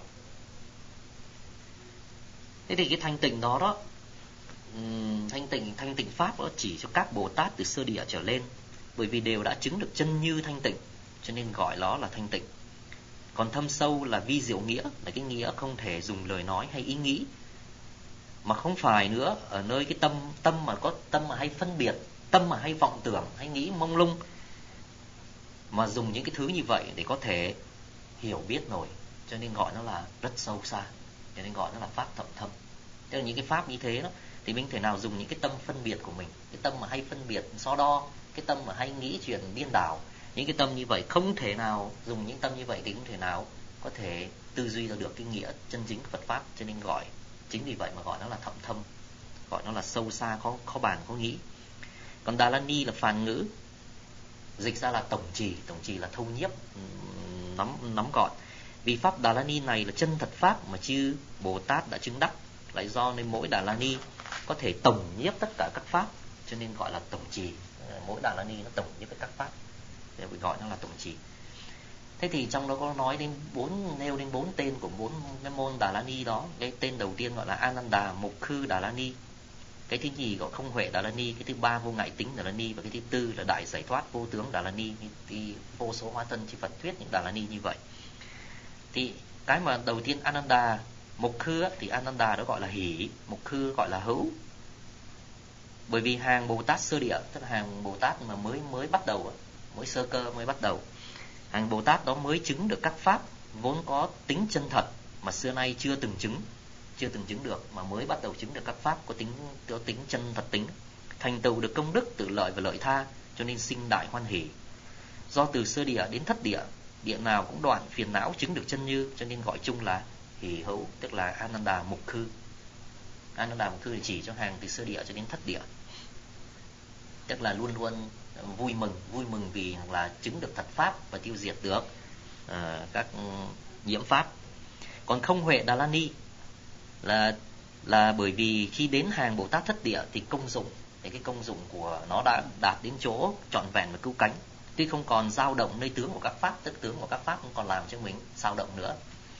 Thế thì cái thanh tịnh đó đó, thanh tịnh thanh tịnh pháp đó chỉ cho các Bồ Tát từ sơ địa trở lên, bởi vì đều đã chứng được chân như thanh tịnh, cho nên gọi nó là thanh tịnh. Còn thâm sâu là vi diệu nghĩa, là cái nghĩa không thể dùng lời nói hay ý nghĩ, mà không phải nữa ở nơi cái tâm tâm mà có tâm mà hay phân biệt, tâm mà hay vọng tưởng, hay nghĩ mông lung, mà dùng những cái thứ như vậy để có thể hiểu biết nổi, cho nên gọi nó là rất sâu xa, cho nên gọi nó là pháp thậm thâm. Tức là những cái pháp như thế đó thì mình thể nào dùng những cái tâm phân biệt của mình, cái tâm mà hay phân biệt so đo, cái tâm mà hay nghĩ chuyện điên đảo, những cái tâm như vậy không thể nào dùng những tâm như vậy thì không thể nào có thể tư duy ra được cái nghĩa chân chính của Phật pháp, cho nên gọi chính vì vậy mà gọi nó là thậm thâm, gọi nó là sâu xa, khó khó bàn, khó nghĩ. Còn Đà La Ni là phàn ngữ, dịch ra là tổng trì, tổng trì là thâu nhiếp, nắm nắm gọn. Vì pháp Đà La Ni này là chân thật pháp mà chư Bồ Tát đã chứng đắc, lại do nên mỗi Đà La Ni có thể tổng nhiếp tất cả các pháp, cho nên gọi là tổng trì. Mỗi Đà La Ni nó tổng nhiếp các pháp, để gọi nó là tổng trì. Thế thì trong đó có nói đến bốn, nêu đến bốn tên của bốn cái môn Đà La Ni đó. Cái tên đầu tiên gọi là Ananda Mục Khư Đà La Ni. Cái thứ nhì gọi không huệ Đà La Ni, cái thứ ba vô ngại tính Đà La Ni, và cái thứ tư là đại giải thoát vô tướng Đà La Ni. Thì vô số hóa thân chỉ Phật thuyết những Đà La Ni như vậy. Thì cái mà đầu tiên Ananda Mục Khư á, thì Ananda đó gọi là hỷ, Mục Khư gọi là hữu. Bởi vì hàng Bồ Tát sơ địa, tức là hàng Bồ Tát mà mới mới bắt đầu, mới sơ cơ mới bắt đầu, hàng Bồ Tát đó mới chứng được các pháp vốn có tính chân thật mà xưa nay chưa từng chứng, chưa từng chứng được, mà mới bắt đầu chứng được các pháp có tính có tính chân thật tính, thành tựu được công đức tự lợi và lợi tha, cho nên sinh đại hoan hỷ. Do từ sơ địa đến thất địa, địa nào cũng đoạn phiền não chứng được chân như, cho nên gọi chung là hỷ hữu, tức là Ananda Mục Khư. Ananda Mục Khư thì chỉ cho hàng từ sơ địa cho đến thất địa, tức là luôn luôn vui mừng, vui mừng vì là chứng được thật pháp và tiêu diệt được uh, các nhiễm pháp. Còn không huệ Đà La Ni là là bởi vì khi đến hàng Bồ Tát thất địa thì công dụng, thì cái công dụng của nó đã đạt đến chỗ trọn vẹn và cứu cánh, tuy không còn dao động nơi tướng của các pháp, tức tướng của các pháp không còn làm cho mình dao động nữa.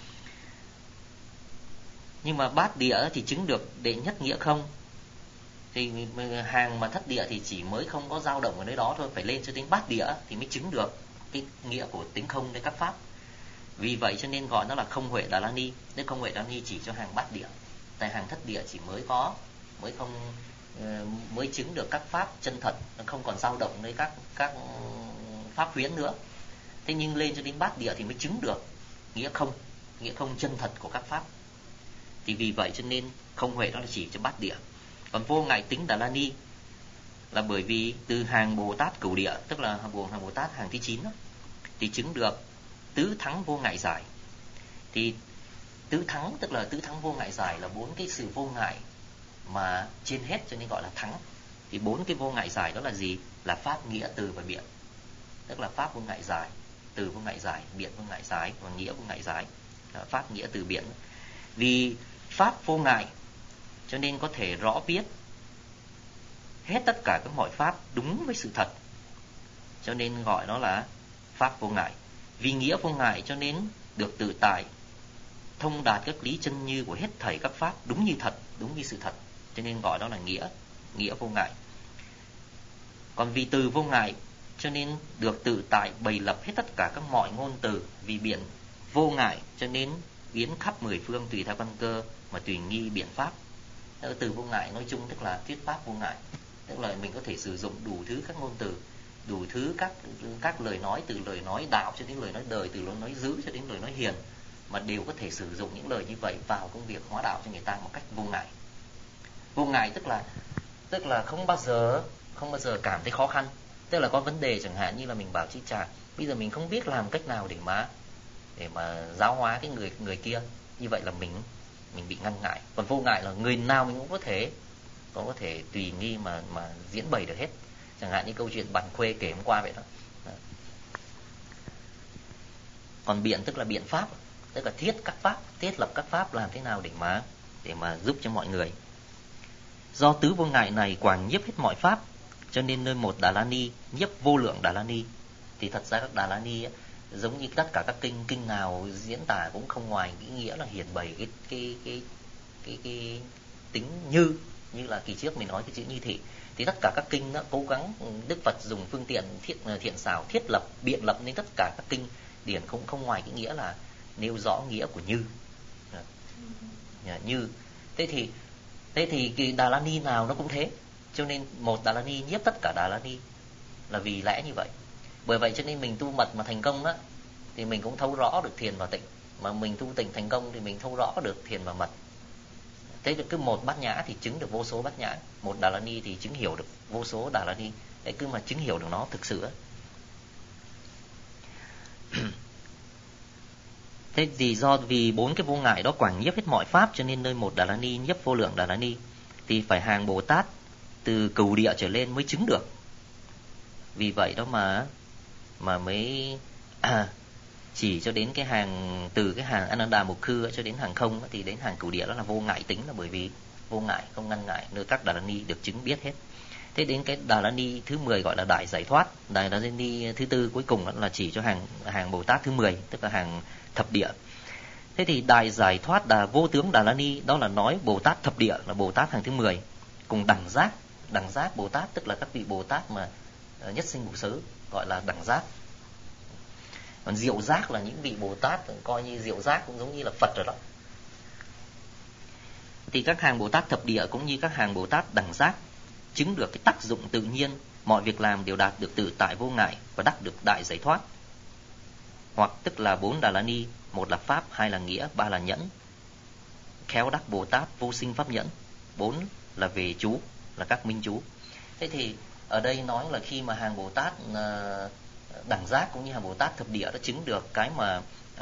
Nhưng mà bát địa thì chứng được đệ nhất nghĩa không, thì hàng mà thất địa thì chỉ mới không có dao động ở nơi đó thôi, phải lên cho đến bát địa thì mới chứng được cái nghĩa của tính không với các pháp. Vì vậy cho nên gọi nó là không huệ Đà La Ni. Nếu không huệ Đà La Ni chỉ cho hàng bát địa, tại hàng thất địa chỉ mới có mới không mới chứng được các pháp chân thật, nó không còn dao động nơi các các pháp huyễn nữa. Thế nhưng lên cho đến bát địa thì mới chứng được nghĩa không, nghĩa không chân thật của các pháp. Thì vì vậy cho nên không huệ đó là chỉ cho bát địa. Còn vô ngại tính Đà La Ni là bởi vì từ hàng Bồ Tát cửu địa, tức là hàng Bồ Tát hàng thứ chín đó, thì chứng được tứ thắng vô ngại giải. Thì tứ thắng tức là tứ thắng vô ngại giải là bốn cái sự vô ngại mà trên hết, cho nên gọi là thắng. Thì bốn cái vô ngại giải đó là gì? Là pháp, nghĩa, từ và biện. Tức là pháp vô ngại giải, từ vô ngại giải, biện vô ngại giải và nghĩa vô ngại giải. Pháp, nghĩa, từ, biện. Vì pháp vô ngại cho nên có thể rõ biết hết tất cả các mọi pháp đúng với sự thật, cho nên gọi nó là pháp vô ngại. Vì nghĩa vô ngại cho nên được tự tại, thông đạt các lý chân như của hết thảy các pháp đúng như thật, đúng như sự thật, cho nên gọi đó là nghĩa, nghĩa vô ngại. Còn vì từ vô ngại cho nên được tự tại bày lập hết tất cả các mọi ngôn từ. Vì biện vô ngại cho nên biến khắp mười phương tùy theo căn cơ mà tùy nghi biện pháp. Từ vô ngại nói chung tức là thuyết pháp vô ngại, tức là mình có thể sử dụng đủ thứ các ngôn từ, đủ thứ các các lời nói, từ lời nói đạo cho đến lời nói đời, từ lời nói dữ cho đến lời nói hiền, mà đều có thể sử dụng những lời như vậy vào công việc hóa đạo cho người ta một cách vô ngại. Vô ngại tức là tức là không bao giờ không bao giờ cảm thấy khó khăn. Tức là có vấn đề chẳng hạn như là mình bảo chị Trà, bây giờ mình không biết làm cách nào để mà để mà giáo hóa cái người người kia, như vậy là mình mình bị ngăn ngại. Còn vô ngại là người nào mình cũng có thể cũng có thể tùy nghi mà mà diễn bày được hết. Chẳng hạn như câu chuyện Bản Khuê kể hôm qua vậy đó. Còn biện tức là biện pháp, tức là thiết các pháp, thiết lập các pháp làm thế nào để mà để mà giúp cho mọi người. Do tứ vô ngại này quảng nhiếp hết mọi pháp, cho nên nơi một Đà La Ni nhiếp vô lượng Đà La Ni. Thì thật ra các Đà La Ni ấy, giống như tất cả các kinh kinh nào diễn tả cũng không ngoài cái nghĩa là hiển bày cái cái cái cái, cái tính như như là kỳ trước mình nói cái chữ như thị. Thì tất cả các kinh đó cố gắng Đức Phật dùng phương tiện thiết thiện xảo thiết lập biện lập nên tất cả các kinh điển cũng không ngoài cái nghĩa là nêu rõ nghĩa của như. Như thế thì thế thì cái Đà La Ni nào nó cũng thế, cho nên một Đà La Ni nhiếp tất cả Đà La Ni là vì lẽ như vậy. Bởi vậy cho nên mình tu mật mà thành công đó thì mình cũng thấu rõ được thiền và tịnh, mà mình tu tịnh thành công thì mình thấu rõ được thiền và mật. Thế thì cứ một bát nhã thì chứng được vô số bát nhã, một Đà La Ni thì chứng hiểu được vô số Đà La Ni. Đấy, cứ mà chứng hiểu được nó thực sự. Thế thì do vì bốn cái vô ngại đó quảng nhiếp hết mọi pháp, cho nên nơi một Đà La Ni nhiếp vô lượng Đà La Ni, thì phải hàng Bồ Tát từ cửu địa trở lên mới chứng được. Vì vậy đó mà mà mới à, chỉ cho đến cái hàng từ cái hàng Ananda Mục Khư cho đến hàng không thì đến hàng cửu địa đó là vô ngại tính, là bởi vì vô ngại không ngăn ngại nơi các Đà La Ni được chứng biết hết. Thế đến cái Đà La Ni thứ mười gọi là đại giải thoát. Đà La Ni thứ tư cuối cùng đó là chỉ cho hàng hàng Bồ Tát thứ mười, tức là hàng thập địa. Thế thì đại giải thoát Đà vô tướng Đà La Ni đó là nói Bồ Tát thập địa là Bồ Tát hàng thứ mười. cùng đẳng giác. Đẳng giác Bồ Tát tức là các vị Bồ Tát mà nhất sinh ngũ xứ, gọi là đẳng giác. Còn diệu giác là những vị Bồ Tát coi như diệu giác cũng giống như là Phật rồi đó. Thì các hàng Bồ Tát thập địa cũng như các hàng Bồ Tát đẳng giác chứng được cái tác dụng tự nhiên, mọi việc làm đều đạt được tự tại vô ngại và đắc được đại giải thoát. Hoặc tức là bốn Đà La Ni, một là pháp, hai là nghĩa, ba là nhẫn. Khéo đắc Bồ Tát vô sinh pháp nhẫn. Bốn là về chú, là các minh chú. Thế thì ở đây nói là khi mà hàng Bồ Tát đẳng giác cũng như hàng Bồ Tát thập địa đã chứng được cái mà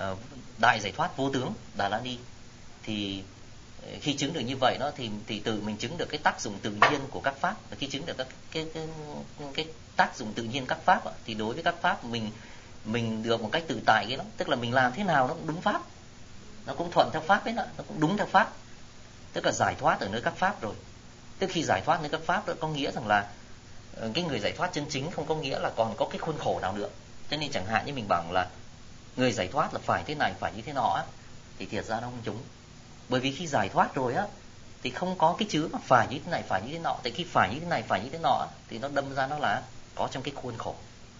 đại giải thoát vô tướng Đà La Ni, thì khi chứng được như vậy đó thì thì tự mình chứng được cái tác dụng tự nhiên của các pháp. Và khi chứng được các cái cái cái tác dụng tự nhiên các pháp thì đối với các pháp mình mình được một cách tự tại cái đó, tức là mình làm thế nào nó cũng đúng pháp, nó cũng thuận theo pháp ấy, nó cũng đúng theo pháp, tức là giải thoát ở nơi các pháp rồi. Tức khi giải thoát nơi các pháp đó có nghĩa rằng là cái người giải thoát chân chính không có nghĩa là còn có cái khuôn khổ nào nữa. Cho nên chẳng hạn như mình bảo là người giải thoát là phải thế này, phải như thế nọ, thì thiệt ra nó không trúng. Bởi vì khi giải thoát rồi á thì không có cái chữ mà phải như thế này, phải như thế nọ. Tại khi phải như thế này, phải như thế nọ thì nó đâm ra nó là có trong cái khuôn khổ.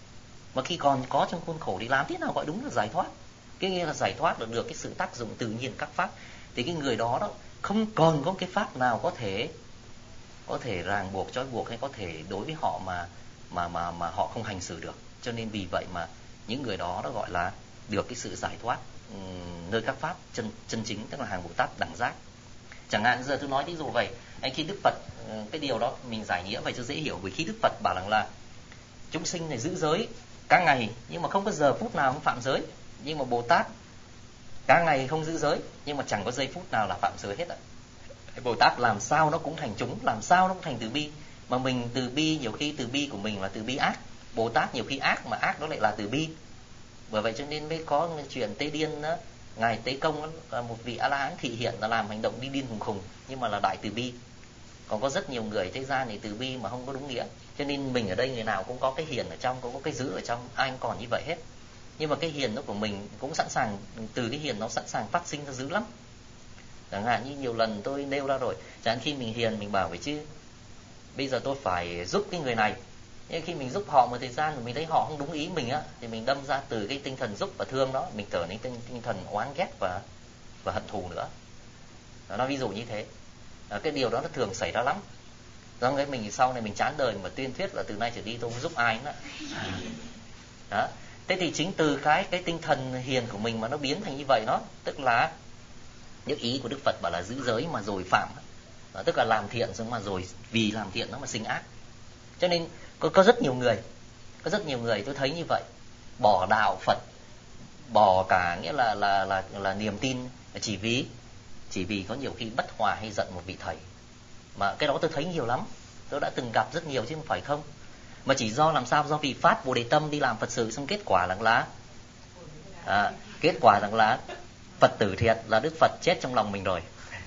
Mà khi còn có trong khuôn khổ thì làm thế nào gọi đúng là giải thoát? Cái nghĩa là giải thoát là được cái sự tác dụng tự nhiên các pháp. Thì cái người đó đó không còn có cái pháp nào có thể có thể ràng buộc, trói buộc hay có thể đối với họ mà mà mà mà họ không hành xử được. Cho nên vì vậy mà những người đó đó gọi là được cái sự giải thoát um, nơi các pháp chân chân chính, tức là hàng Bồ Tát đẳng giác. Chẳng hạn giờ tôi nói ví dụ vậy, anh khi Đức Phật, cái điều đó mình giải nghĩa vậy cho dễ hiểu. Vì khi Đức Phật bảo rằng là chúng sinh này giữ giới cả ngày nhưng mà không có giờ phút nào không phạm giới, nhưng mà Bồ Tát cả ngày không giữ giới nhưng mà chẳng có giây phút nào là phạm giới hết ạ. Bồ Tát làm sao nó cũng thành chúng, làm sao nó cũng thành từ bi. Mà mình từ bi, nhiều khi từ bi của mình là từ bi ác, Bồ Tát nhiều khi ác mà ác đó lại là từ bi. Bởi vậy cho nên mới có chuyện Tế Điên đó, ngài Tế Công là một vị A La Hán thị hiện là làm hành động đi điên khùng khùng nhưng mà là đại từ bi. Còn có rất nhiều người thế gian này từ bi mà không có đúng nghĩa. Cho nên mình ở đây người nào cũng có cái hiền ở trong, cũng có cái dữ ở trong, ai cũng còn như vậy hết. Nhưng mà cái hiền đó của mình cũng sẵn sàng, từ cái hiền nó sẵn sàng phát sinh ra dữ lắm. Chẳng hạn như nhiều lần tôi nêu ra rồi, chẳng hạn khi mình hiền mình bảo vậy chứ bây giờ tôi phải giúp cái người này, nhưng khi mình giúp họ một thời gian rồi mình thấy họ không đúng ý mình á, thì mình đâm ra từ cái tinh thần giúp và thương đó mình trở nên tinh, tinh thần oán ghét và và hận thù nữa. Đó, nói ví dụ như thế. Đó, cái điều đó nó thường xảy ra lắm. Do đấy mình sau này mình chán đời mà tuyên thuyết là từ nay trở đi tôi không giúp ai nữa. Đó. Thế thì chính từ cái cái tinh thần hiền của mình mà nó biến thành như vậy đó, tức là những ý của Đức Phật bảo là giữ giới mà rồi phạm. Đó, tức là làm thiện xong mà rồi vì làm thiện nó mà sinh ác. Cho nên có, có rất nhiều người, có rất nhiều người tôi thấy như vậy, bỏ đạo Phật, bỏ cả nghĩa là là là là niềm tin chỉ vì chỉ vì có nhiều khi bất hòa hay giận một vị thầy. Mà cái đó tôi thấy nhiều lắm, tôi đã từng gặp rất nhiều chứ không phải không. Mà chỉ do làm sao, do vì phát Bồ Đề tâm đi làm Phật sự xong kết quả rằng là à, kết quả rằng là Phật tử thiệt là Đức Phật chết trong lòng mình rồi.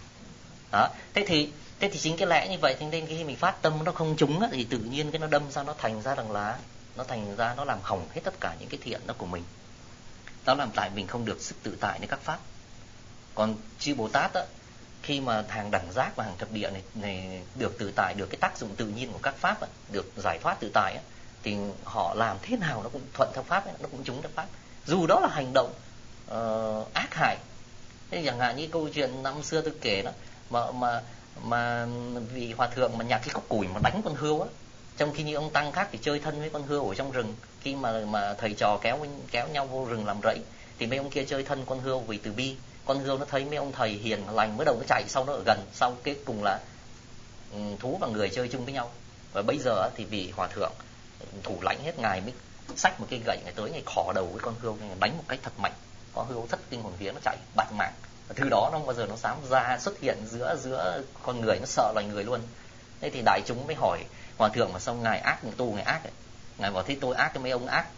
Đó, thế thì thế thì chính cái lẽ như vậy, thế nên khi mình phát tâm nó không trúng á, thì tự nhiên cái nó đâm ra nó thành ra rằng là nó thành ra nó làm hỏng hết tất cả những cái thiện đó của mình. Đó làm tại mình không được sức tự tạiในcác pháp. Còn chư Bồ Tát á, khi mà hàng đẳng giác và hàng thập địa này, này được tự tại, được cái tác dụng tự nhiên của các pháp á, được giải thoát tự tại á, thì họ làm thế nào nó cũng thuận theo pháp ấy, nó cũng trúng theo pháp, dù đó là hành động uh, ác hại. Thế chẳng hạn như câu chuyện năm xưa tôi kể đó, mà mà mà vị hòa thượng mà nhặt cái cốc củi mà đánh con hươu á, trong khi như ông tăng khác thì chơi thân với con hươu ở trong rừng. Khi mà mà thầy trò kéo kéo nhau vô rừng làm rẫy thì mấy ông kia chơi thân con hươu vì từ bi. Con hươu nó thấy mấy ông thầy hiền lành mới đầu nó chạy, sau nó ở gần, sau kết cùng là um, thú và người chơi chung với nhau. Và bây giờ thì vị hòa thượng thủ lãnh hết, ngài mới xách một cây gậy ngày tới ngày khỏ đầu với con hươu, đánh một cách thật mạnh, con hươu thất kinh hồn vía, nó chạy bạt mạng. Và thứ đó nó không bao giờ nó dám ra xuất hiện giữa giữa con người, nó sợ loài người luôn. Thế thì đại chúng mới hỏi hòa thượng mà sao ngài ác, tu ngài ác ấy. Ngài bảo thế tôi ác cái mấy ông ác,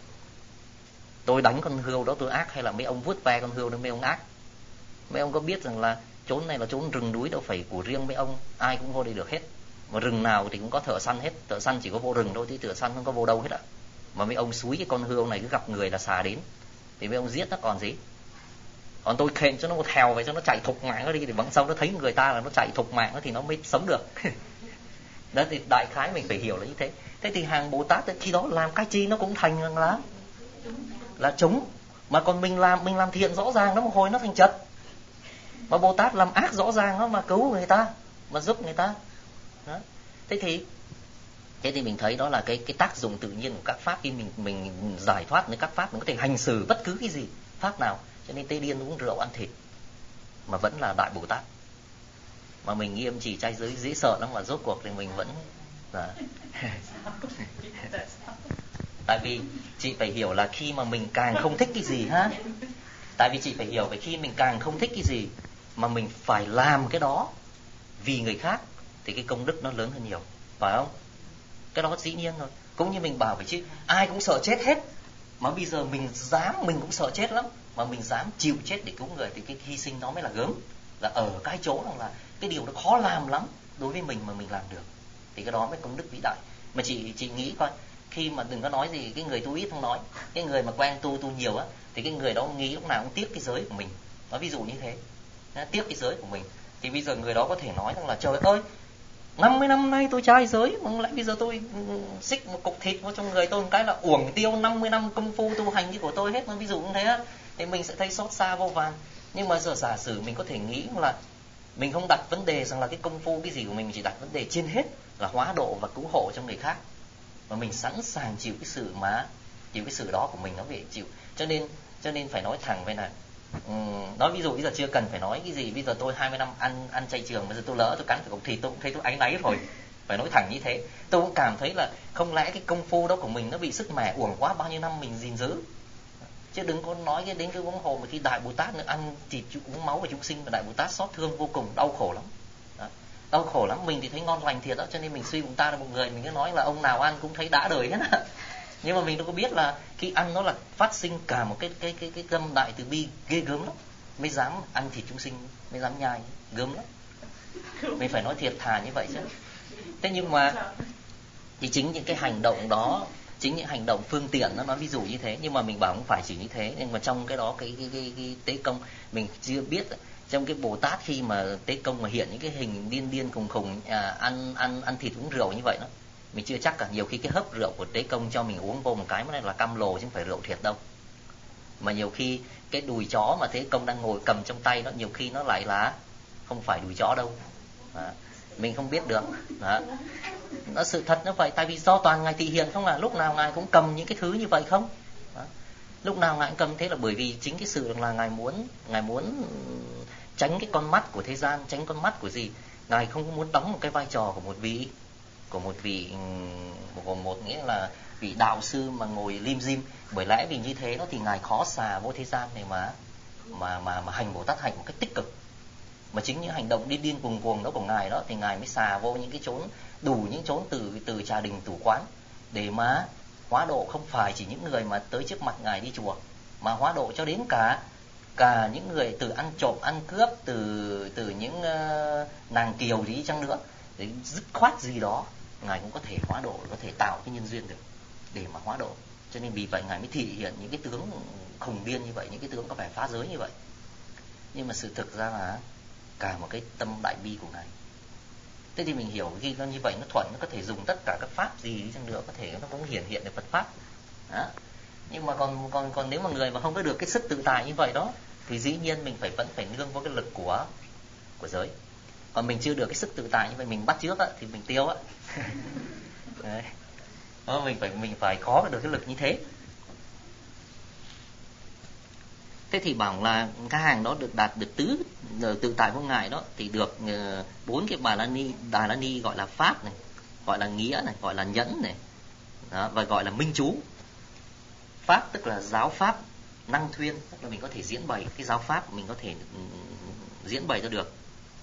tôi đánh con hươu đó tôi ác, hay là mấy ông vuốt ve con hươu đó mấy ông ác? Mấy ông có biết rằng là chốn này là chốn rừng núi, đâu phải của riêng mấy ông, ai cũng vô đây được hết. Mà rừng nào thì cũng có thợ săn hết, thợ săn chỉ có vô rừng thôi, chứ thợ săn không có vô đâu hết ạ. Mà mấy ông xúi cái con hươu này cứ gặp người là xà đến thì mấy ông giết nó còn gì. Còn tôi khen cho nó một thèo vậy cho nó chạy thục mạng nó đi, thì vẫn sau nó thấy người ta là nó chạy thục mạng nó thì nó mới sống được. Đó thì đại khái mình phải hiểu là như thế. Thế thì hàng Bồ Tát khi đó làm cái chi nó cũng thành là là chúng. Mà còn mình làm mình làm thiện rõ ràng nó một hồi nó thành trật. Mà Bồ Tát làm ác rõ ràng nó mà cứu người ta, mà giúp người ta. Đó. Thế thì thế thì mình thấy đó là cái cái tác dụng tự nhiên của các pháp. Khi mình mình giải thoát với các pháp, mình có thể hành xử bất cứ cái gì, pháp nào. Cho nên tê điên uống rượu ăn thịt mà vẫn là đại Bồ Tát. Mà mình nghiêm trì trai giới dễ sợ lắm, mà rốt cuộc thì mình vẫn là tại vì chị phải hiểu là khi mà mình càng không thích cái gì ha, tại vì chị phải hiểu về khi mình càng không thích cái gì mà mình phải làm cái đó vì người khác thì cái công đức nó lớn hơn nhiều, phải không? Cái đó dĩ nhiên rồi. Cũng như mình bảo vậy chứ, ai cũng sợ chết hết, mà bây giờ mình dám, mình cũng sợ chết lắm, mà mình dám chịu chết để cứu người thì cái hy sinh đó mới là gớm. Là ở cái chỗ rằng là cái điều đó khó làm lắm đối với mình mà mình làm được, thì cái đó mới công đức vĩ đại. Mà chị chị nghĩ coi, khi mà đừng có nói gì cái người tu ít không nói, cái người mà quen tu tu nhiều á, thì cái người đó nghĩ lúc nào cũng tiếc cái giới của mình. Nói ví dụ như thế, tiếc cái giới của mình, thì bây giờ người đó có thể nói rằng là trời ơi, năm mươi năm nay tôi trai giới, mà lại bây giờ tôi xích một cục thịt vào trong người tôi một cái là uổng tiêu năm mươi năm công phu tu hành của tôi hết. Mà ví dụ như thế á, thì mình sẽ thấy xót xa vô vàn. Nhưng mà giờ giả sử mình có thể nghĩ là mình không đặt vấn đề rằng là cái công phu cái gì của mình, mình chỉ đặt vấn đề trên hết là hóa độ và cứu hộ cho người khác, và mình sẵn sàng chịu cái sự mà chịu cái sự đó của mình, nó phải chịu. Cho nên cho nên phải nói thẳng với này. Uhm, nói ví dụ bây giờ chưa cần phải nói cái gì, bây giờ tôi hai mươi năm ăn ăn chay trường, bây giờ tôi lỡ tôi cắn phải cục thịt, tôi cũng thấy tôi áy náy rồi. Phải nói thẳng như thế. Tôi cũng cảm thấy là không lẽ cái công phu đó của mình nó bị sức mẻ uổng quá, bao nhiêu năm mình gìn giữ. Chứ đừng có nói cái đến cái huống hồ mà khi Đại Bồ Tát nữa ăn thịt uống máu của chúng sinh, và Đại Bồ Tát xót thương vô cùng, đau khổ lắm. Đó. Đau khổ lắm, mình thì thấy ngon lành thiệt đó, cho nên mình suy bụng ta là một người, mình cứ nói là ông nào ăn cũng thấy đã đời hết á. Nhưng mà mình đâu có biết là khi ăn nó là phát sinh cả một cái cái cái cái tâm đại từ bi ghê gớm lắm, mới dám ăn thịt chúng sinh, mới dám nhai, gớm lắm. Mình phải nói thiệt thà như vậy chứ. Thế nhưng mà thì chính những cái hành động đó, chính những hành động phương tiện nó nói ví dụ như thế, nhưng mà mình bảo không phải chỉ như thế. Nhưng mà trong cái đó cái cái cái, cái tế công mình chưa biết, trong cái Bồ Tát khi mà tế công mà hiện những cái hình điên điên khùng khùng à, ăn ăn ăn thịt uống rượu như vậy đó, mình chưa chắc cả. Nhiều khi cái hớp rượu của tế công cho mình uống vô một cái mới là cam lồ chứ không phải rượu thiệt đâu. Mà nhiều khi cái đùi chó mà tế công đang ngồi cầm trong tay đó, nhiều khi nó lại là không phải đùi chó đâu. Đó. Mình không biết được. Đó. Nó sự thật như vậy, tại vì do toàn ngài thị hiện không à, lúc nào ngài cũng cầm những cái thứ như vậy không. Đó. Lúc nào ngài cũng cầm thế là bởi vì chính cái sự là ngài muốn ngài muốn tránh cái con mắt của thế gian, tránh con mắt của gì. Ngài không muốn đóng một cái vai trò của một vị của một vị của một nghĩa là vị đạo sư mà ngồi lim dim. Bởi lẽ vì như thế đó thì ngài khó xà vô thế gian này mà mà mà mà hành Bồ Tát hạnh một cách tích cực. Mà chính những hành động điên điên cuồng cuồng đó của ngài đó thì ngài mới xà vô những cái chốn, đủ những chốn từ từ trà đình tủ quán để mà hóa độ không phải chỉ những người mà tới trước mặt ngài đi chùa, mà hóa độ cho đến cả cả những người từ ăn trộm ăn cướp, từ từ những uh, nàng kiều gì chăng nữa, để dứt khoát gì đó ngài cũng có thể hóa độ, có thể tạo cái nhân duyên được để mà hóa độ. Cho nên vì vậy ngài mới thị hiện những cái tướng khùng điên như vậy, những cái tướng có vẻ phá giới như vậy. Nhưng mà sự thực ra là cả một cái tâm đại bi của ngài. Thế thì mình hiểu khi nó như vậy nó thuận, nó có thể dùng tất cả các pháp gì đi chăng nữa, có thể nó cũng hiển hiện được Phật pháp. Đó. Nhưng mà còn còn còn nếu mà người mà không có được cái sức tự tại như vậy đó, thì dĩ nhiên mình phải vẫn phải nương vào cái lực của của giới. Còn mình chưa được cái sức tự tại như vậy, mình bắt trước á thì mình tiêu á. Đấy. Đó, mình phải mình phải có được cái lực như thế. Thế thì bảo là cái hàng đó được đạt được tứ tự tại vô ngại đó thì được bốn uh, cái bà la ni, đà la ni gọi là pháp này, gọi là nghĩa này, gọi là nhẫn này, đó, và gọi là minh chú. Pháp tức là giáo pháp năng thuyên, tức là mình có thể diễn bày cái giáo pháp, mình có thể um, diễn bày ra được.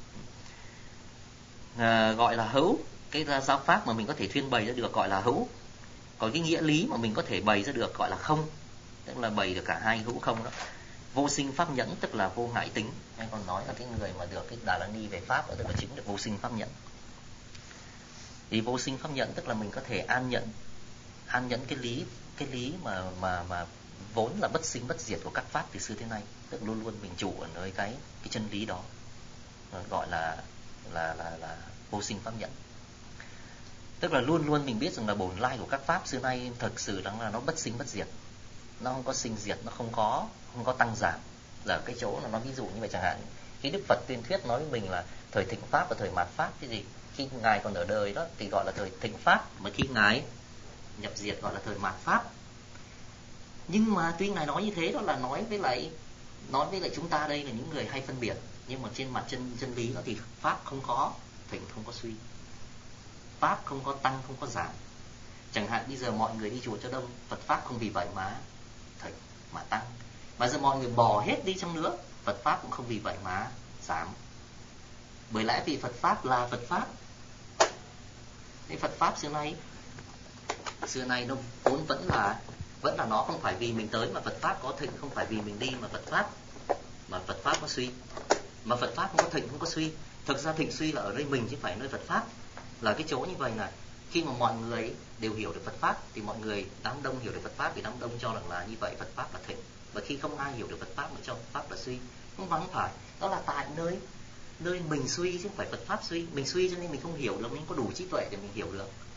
Uh, gọi là hữu, cái giáo pháp mà mình có thể thuyên bày ra được gọi là hữu. Còn cái nghĩa lý mà mình có thể bày ra được gọi là không, tức là bày được cả hai hữu không đó. Vô sinh pháp nhẫn tức là vô ngại tính. Hay còn nói là cái người mà được cái Đà La Ni về pháp đó, tức là chính được vô sinh pháp nhẫn. Thì vô sinh pháp nhẫn tức là mình có thể an nhẫn, an nhẫn cái lý, cái lý mà mà mà vốn là bất sinh bất diệt của các pháp từ xưa tới nay, tức luôn luôn mình trụ ở nơi cái cái chân lý đó, gọi là là là là vô sinh pháp nhẫn. Tức là luôn luôn mình biết rằng là bổn lai của các pháp xưa nay thực sự rằng là nó bất sinh bất diệt, nó không có sinh diệt, nó không có không có tăng giảm. Giờ cái chỗ là nó ví dụ như vậy chẳng hạn, khi Đức Phật tuyên thuyết nói với mình là thời thịnh pháp và thời mạt pháp cái gì, khi ngài còn ở đời đó thì gọi là thời thịnh pháp, mà khi ngài nhập diệt gọi là thời mạt pháp. Nhưng mà tuy ngài nói như thế đó là nói với lại nói với lại chúng ta đây là những người hay phân biệt, nhưng mà trên mặt chân chân lý đó thì pháp không có thịnh không có suy, pháp không có tăng không có giảm. Chẳng hạn bây giờ mọi người đi chùa cho đông, Phật pháp không vì vậy mà thịnh mà tăng. Mà giờ mọi người bỏ hết đi chăng nữa, Phật pháp cũng không vì vậy mà giảm. Bởi lẽ vì Phật pháp là Phật pháp. Thế Phật pháp xưa nay xưa nay nó vốn vẫn là vẫn là nó, không phải vì mình tới mà Phật pháp có thịnh, không phải vì mình đi mà Phật pháp mà Phật pháp có suy, mà Phật pháp không có thịnh không có suy. Thực ra thịnh suy là ở đây mình chứ phải nơi Phật pháp. Là cái chỗ như vậy này, khi mà mọi người đều hiểu được Phật pháp thì mọi người đám đông hiểu được Phật pháp, thì đám đông cho rằng là như vậy Phật pháp là thịnh. Và khi không ai hiểu được Phật pháp mà cho Phật pháp là suy. Không phải, không phải. Đó là tại nơi nơi mình suy chứ không phải Phật pháp suy. Mình suy cho nên mình không hiểu là mình có đủ trí tuệ để mình hiểu được.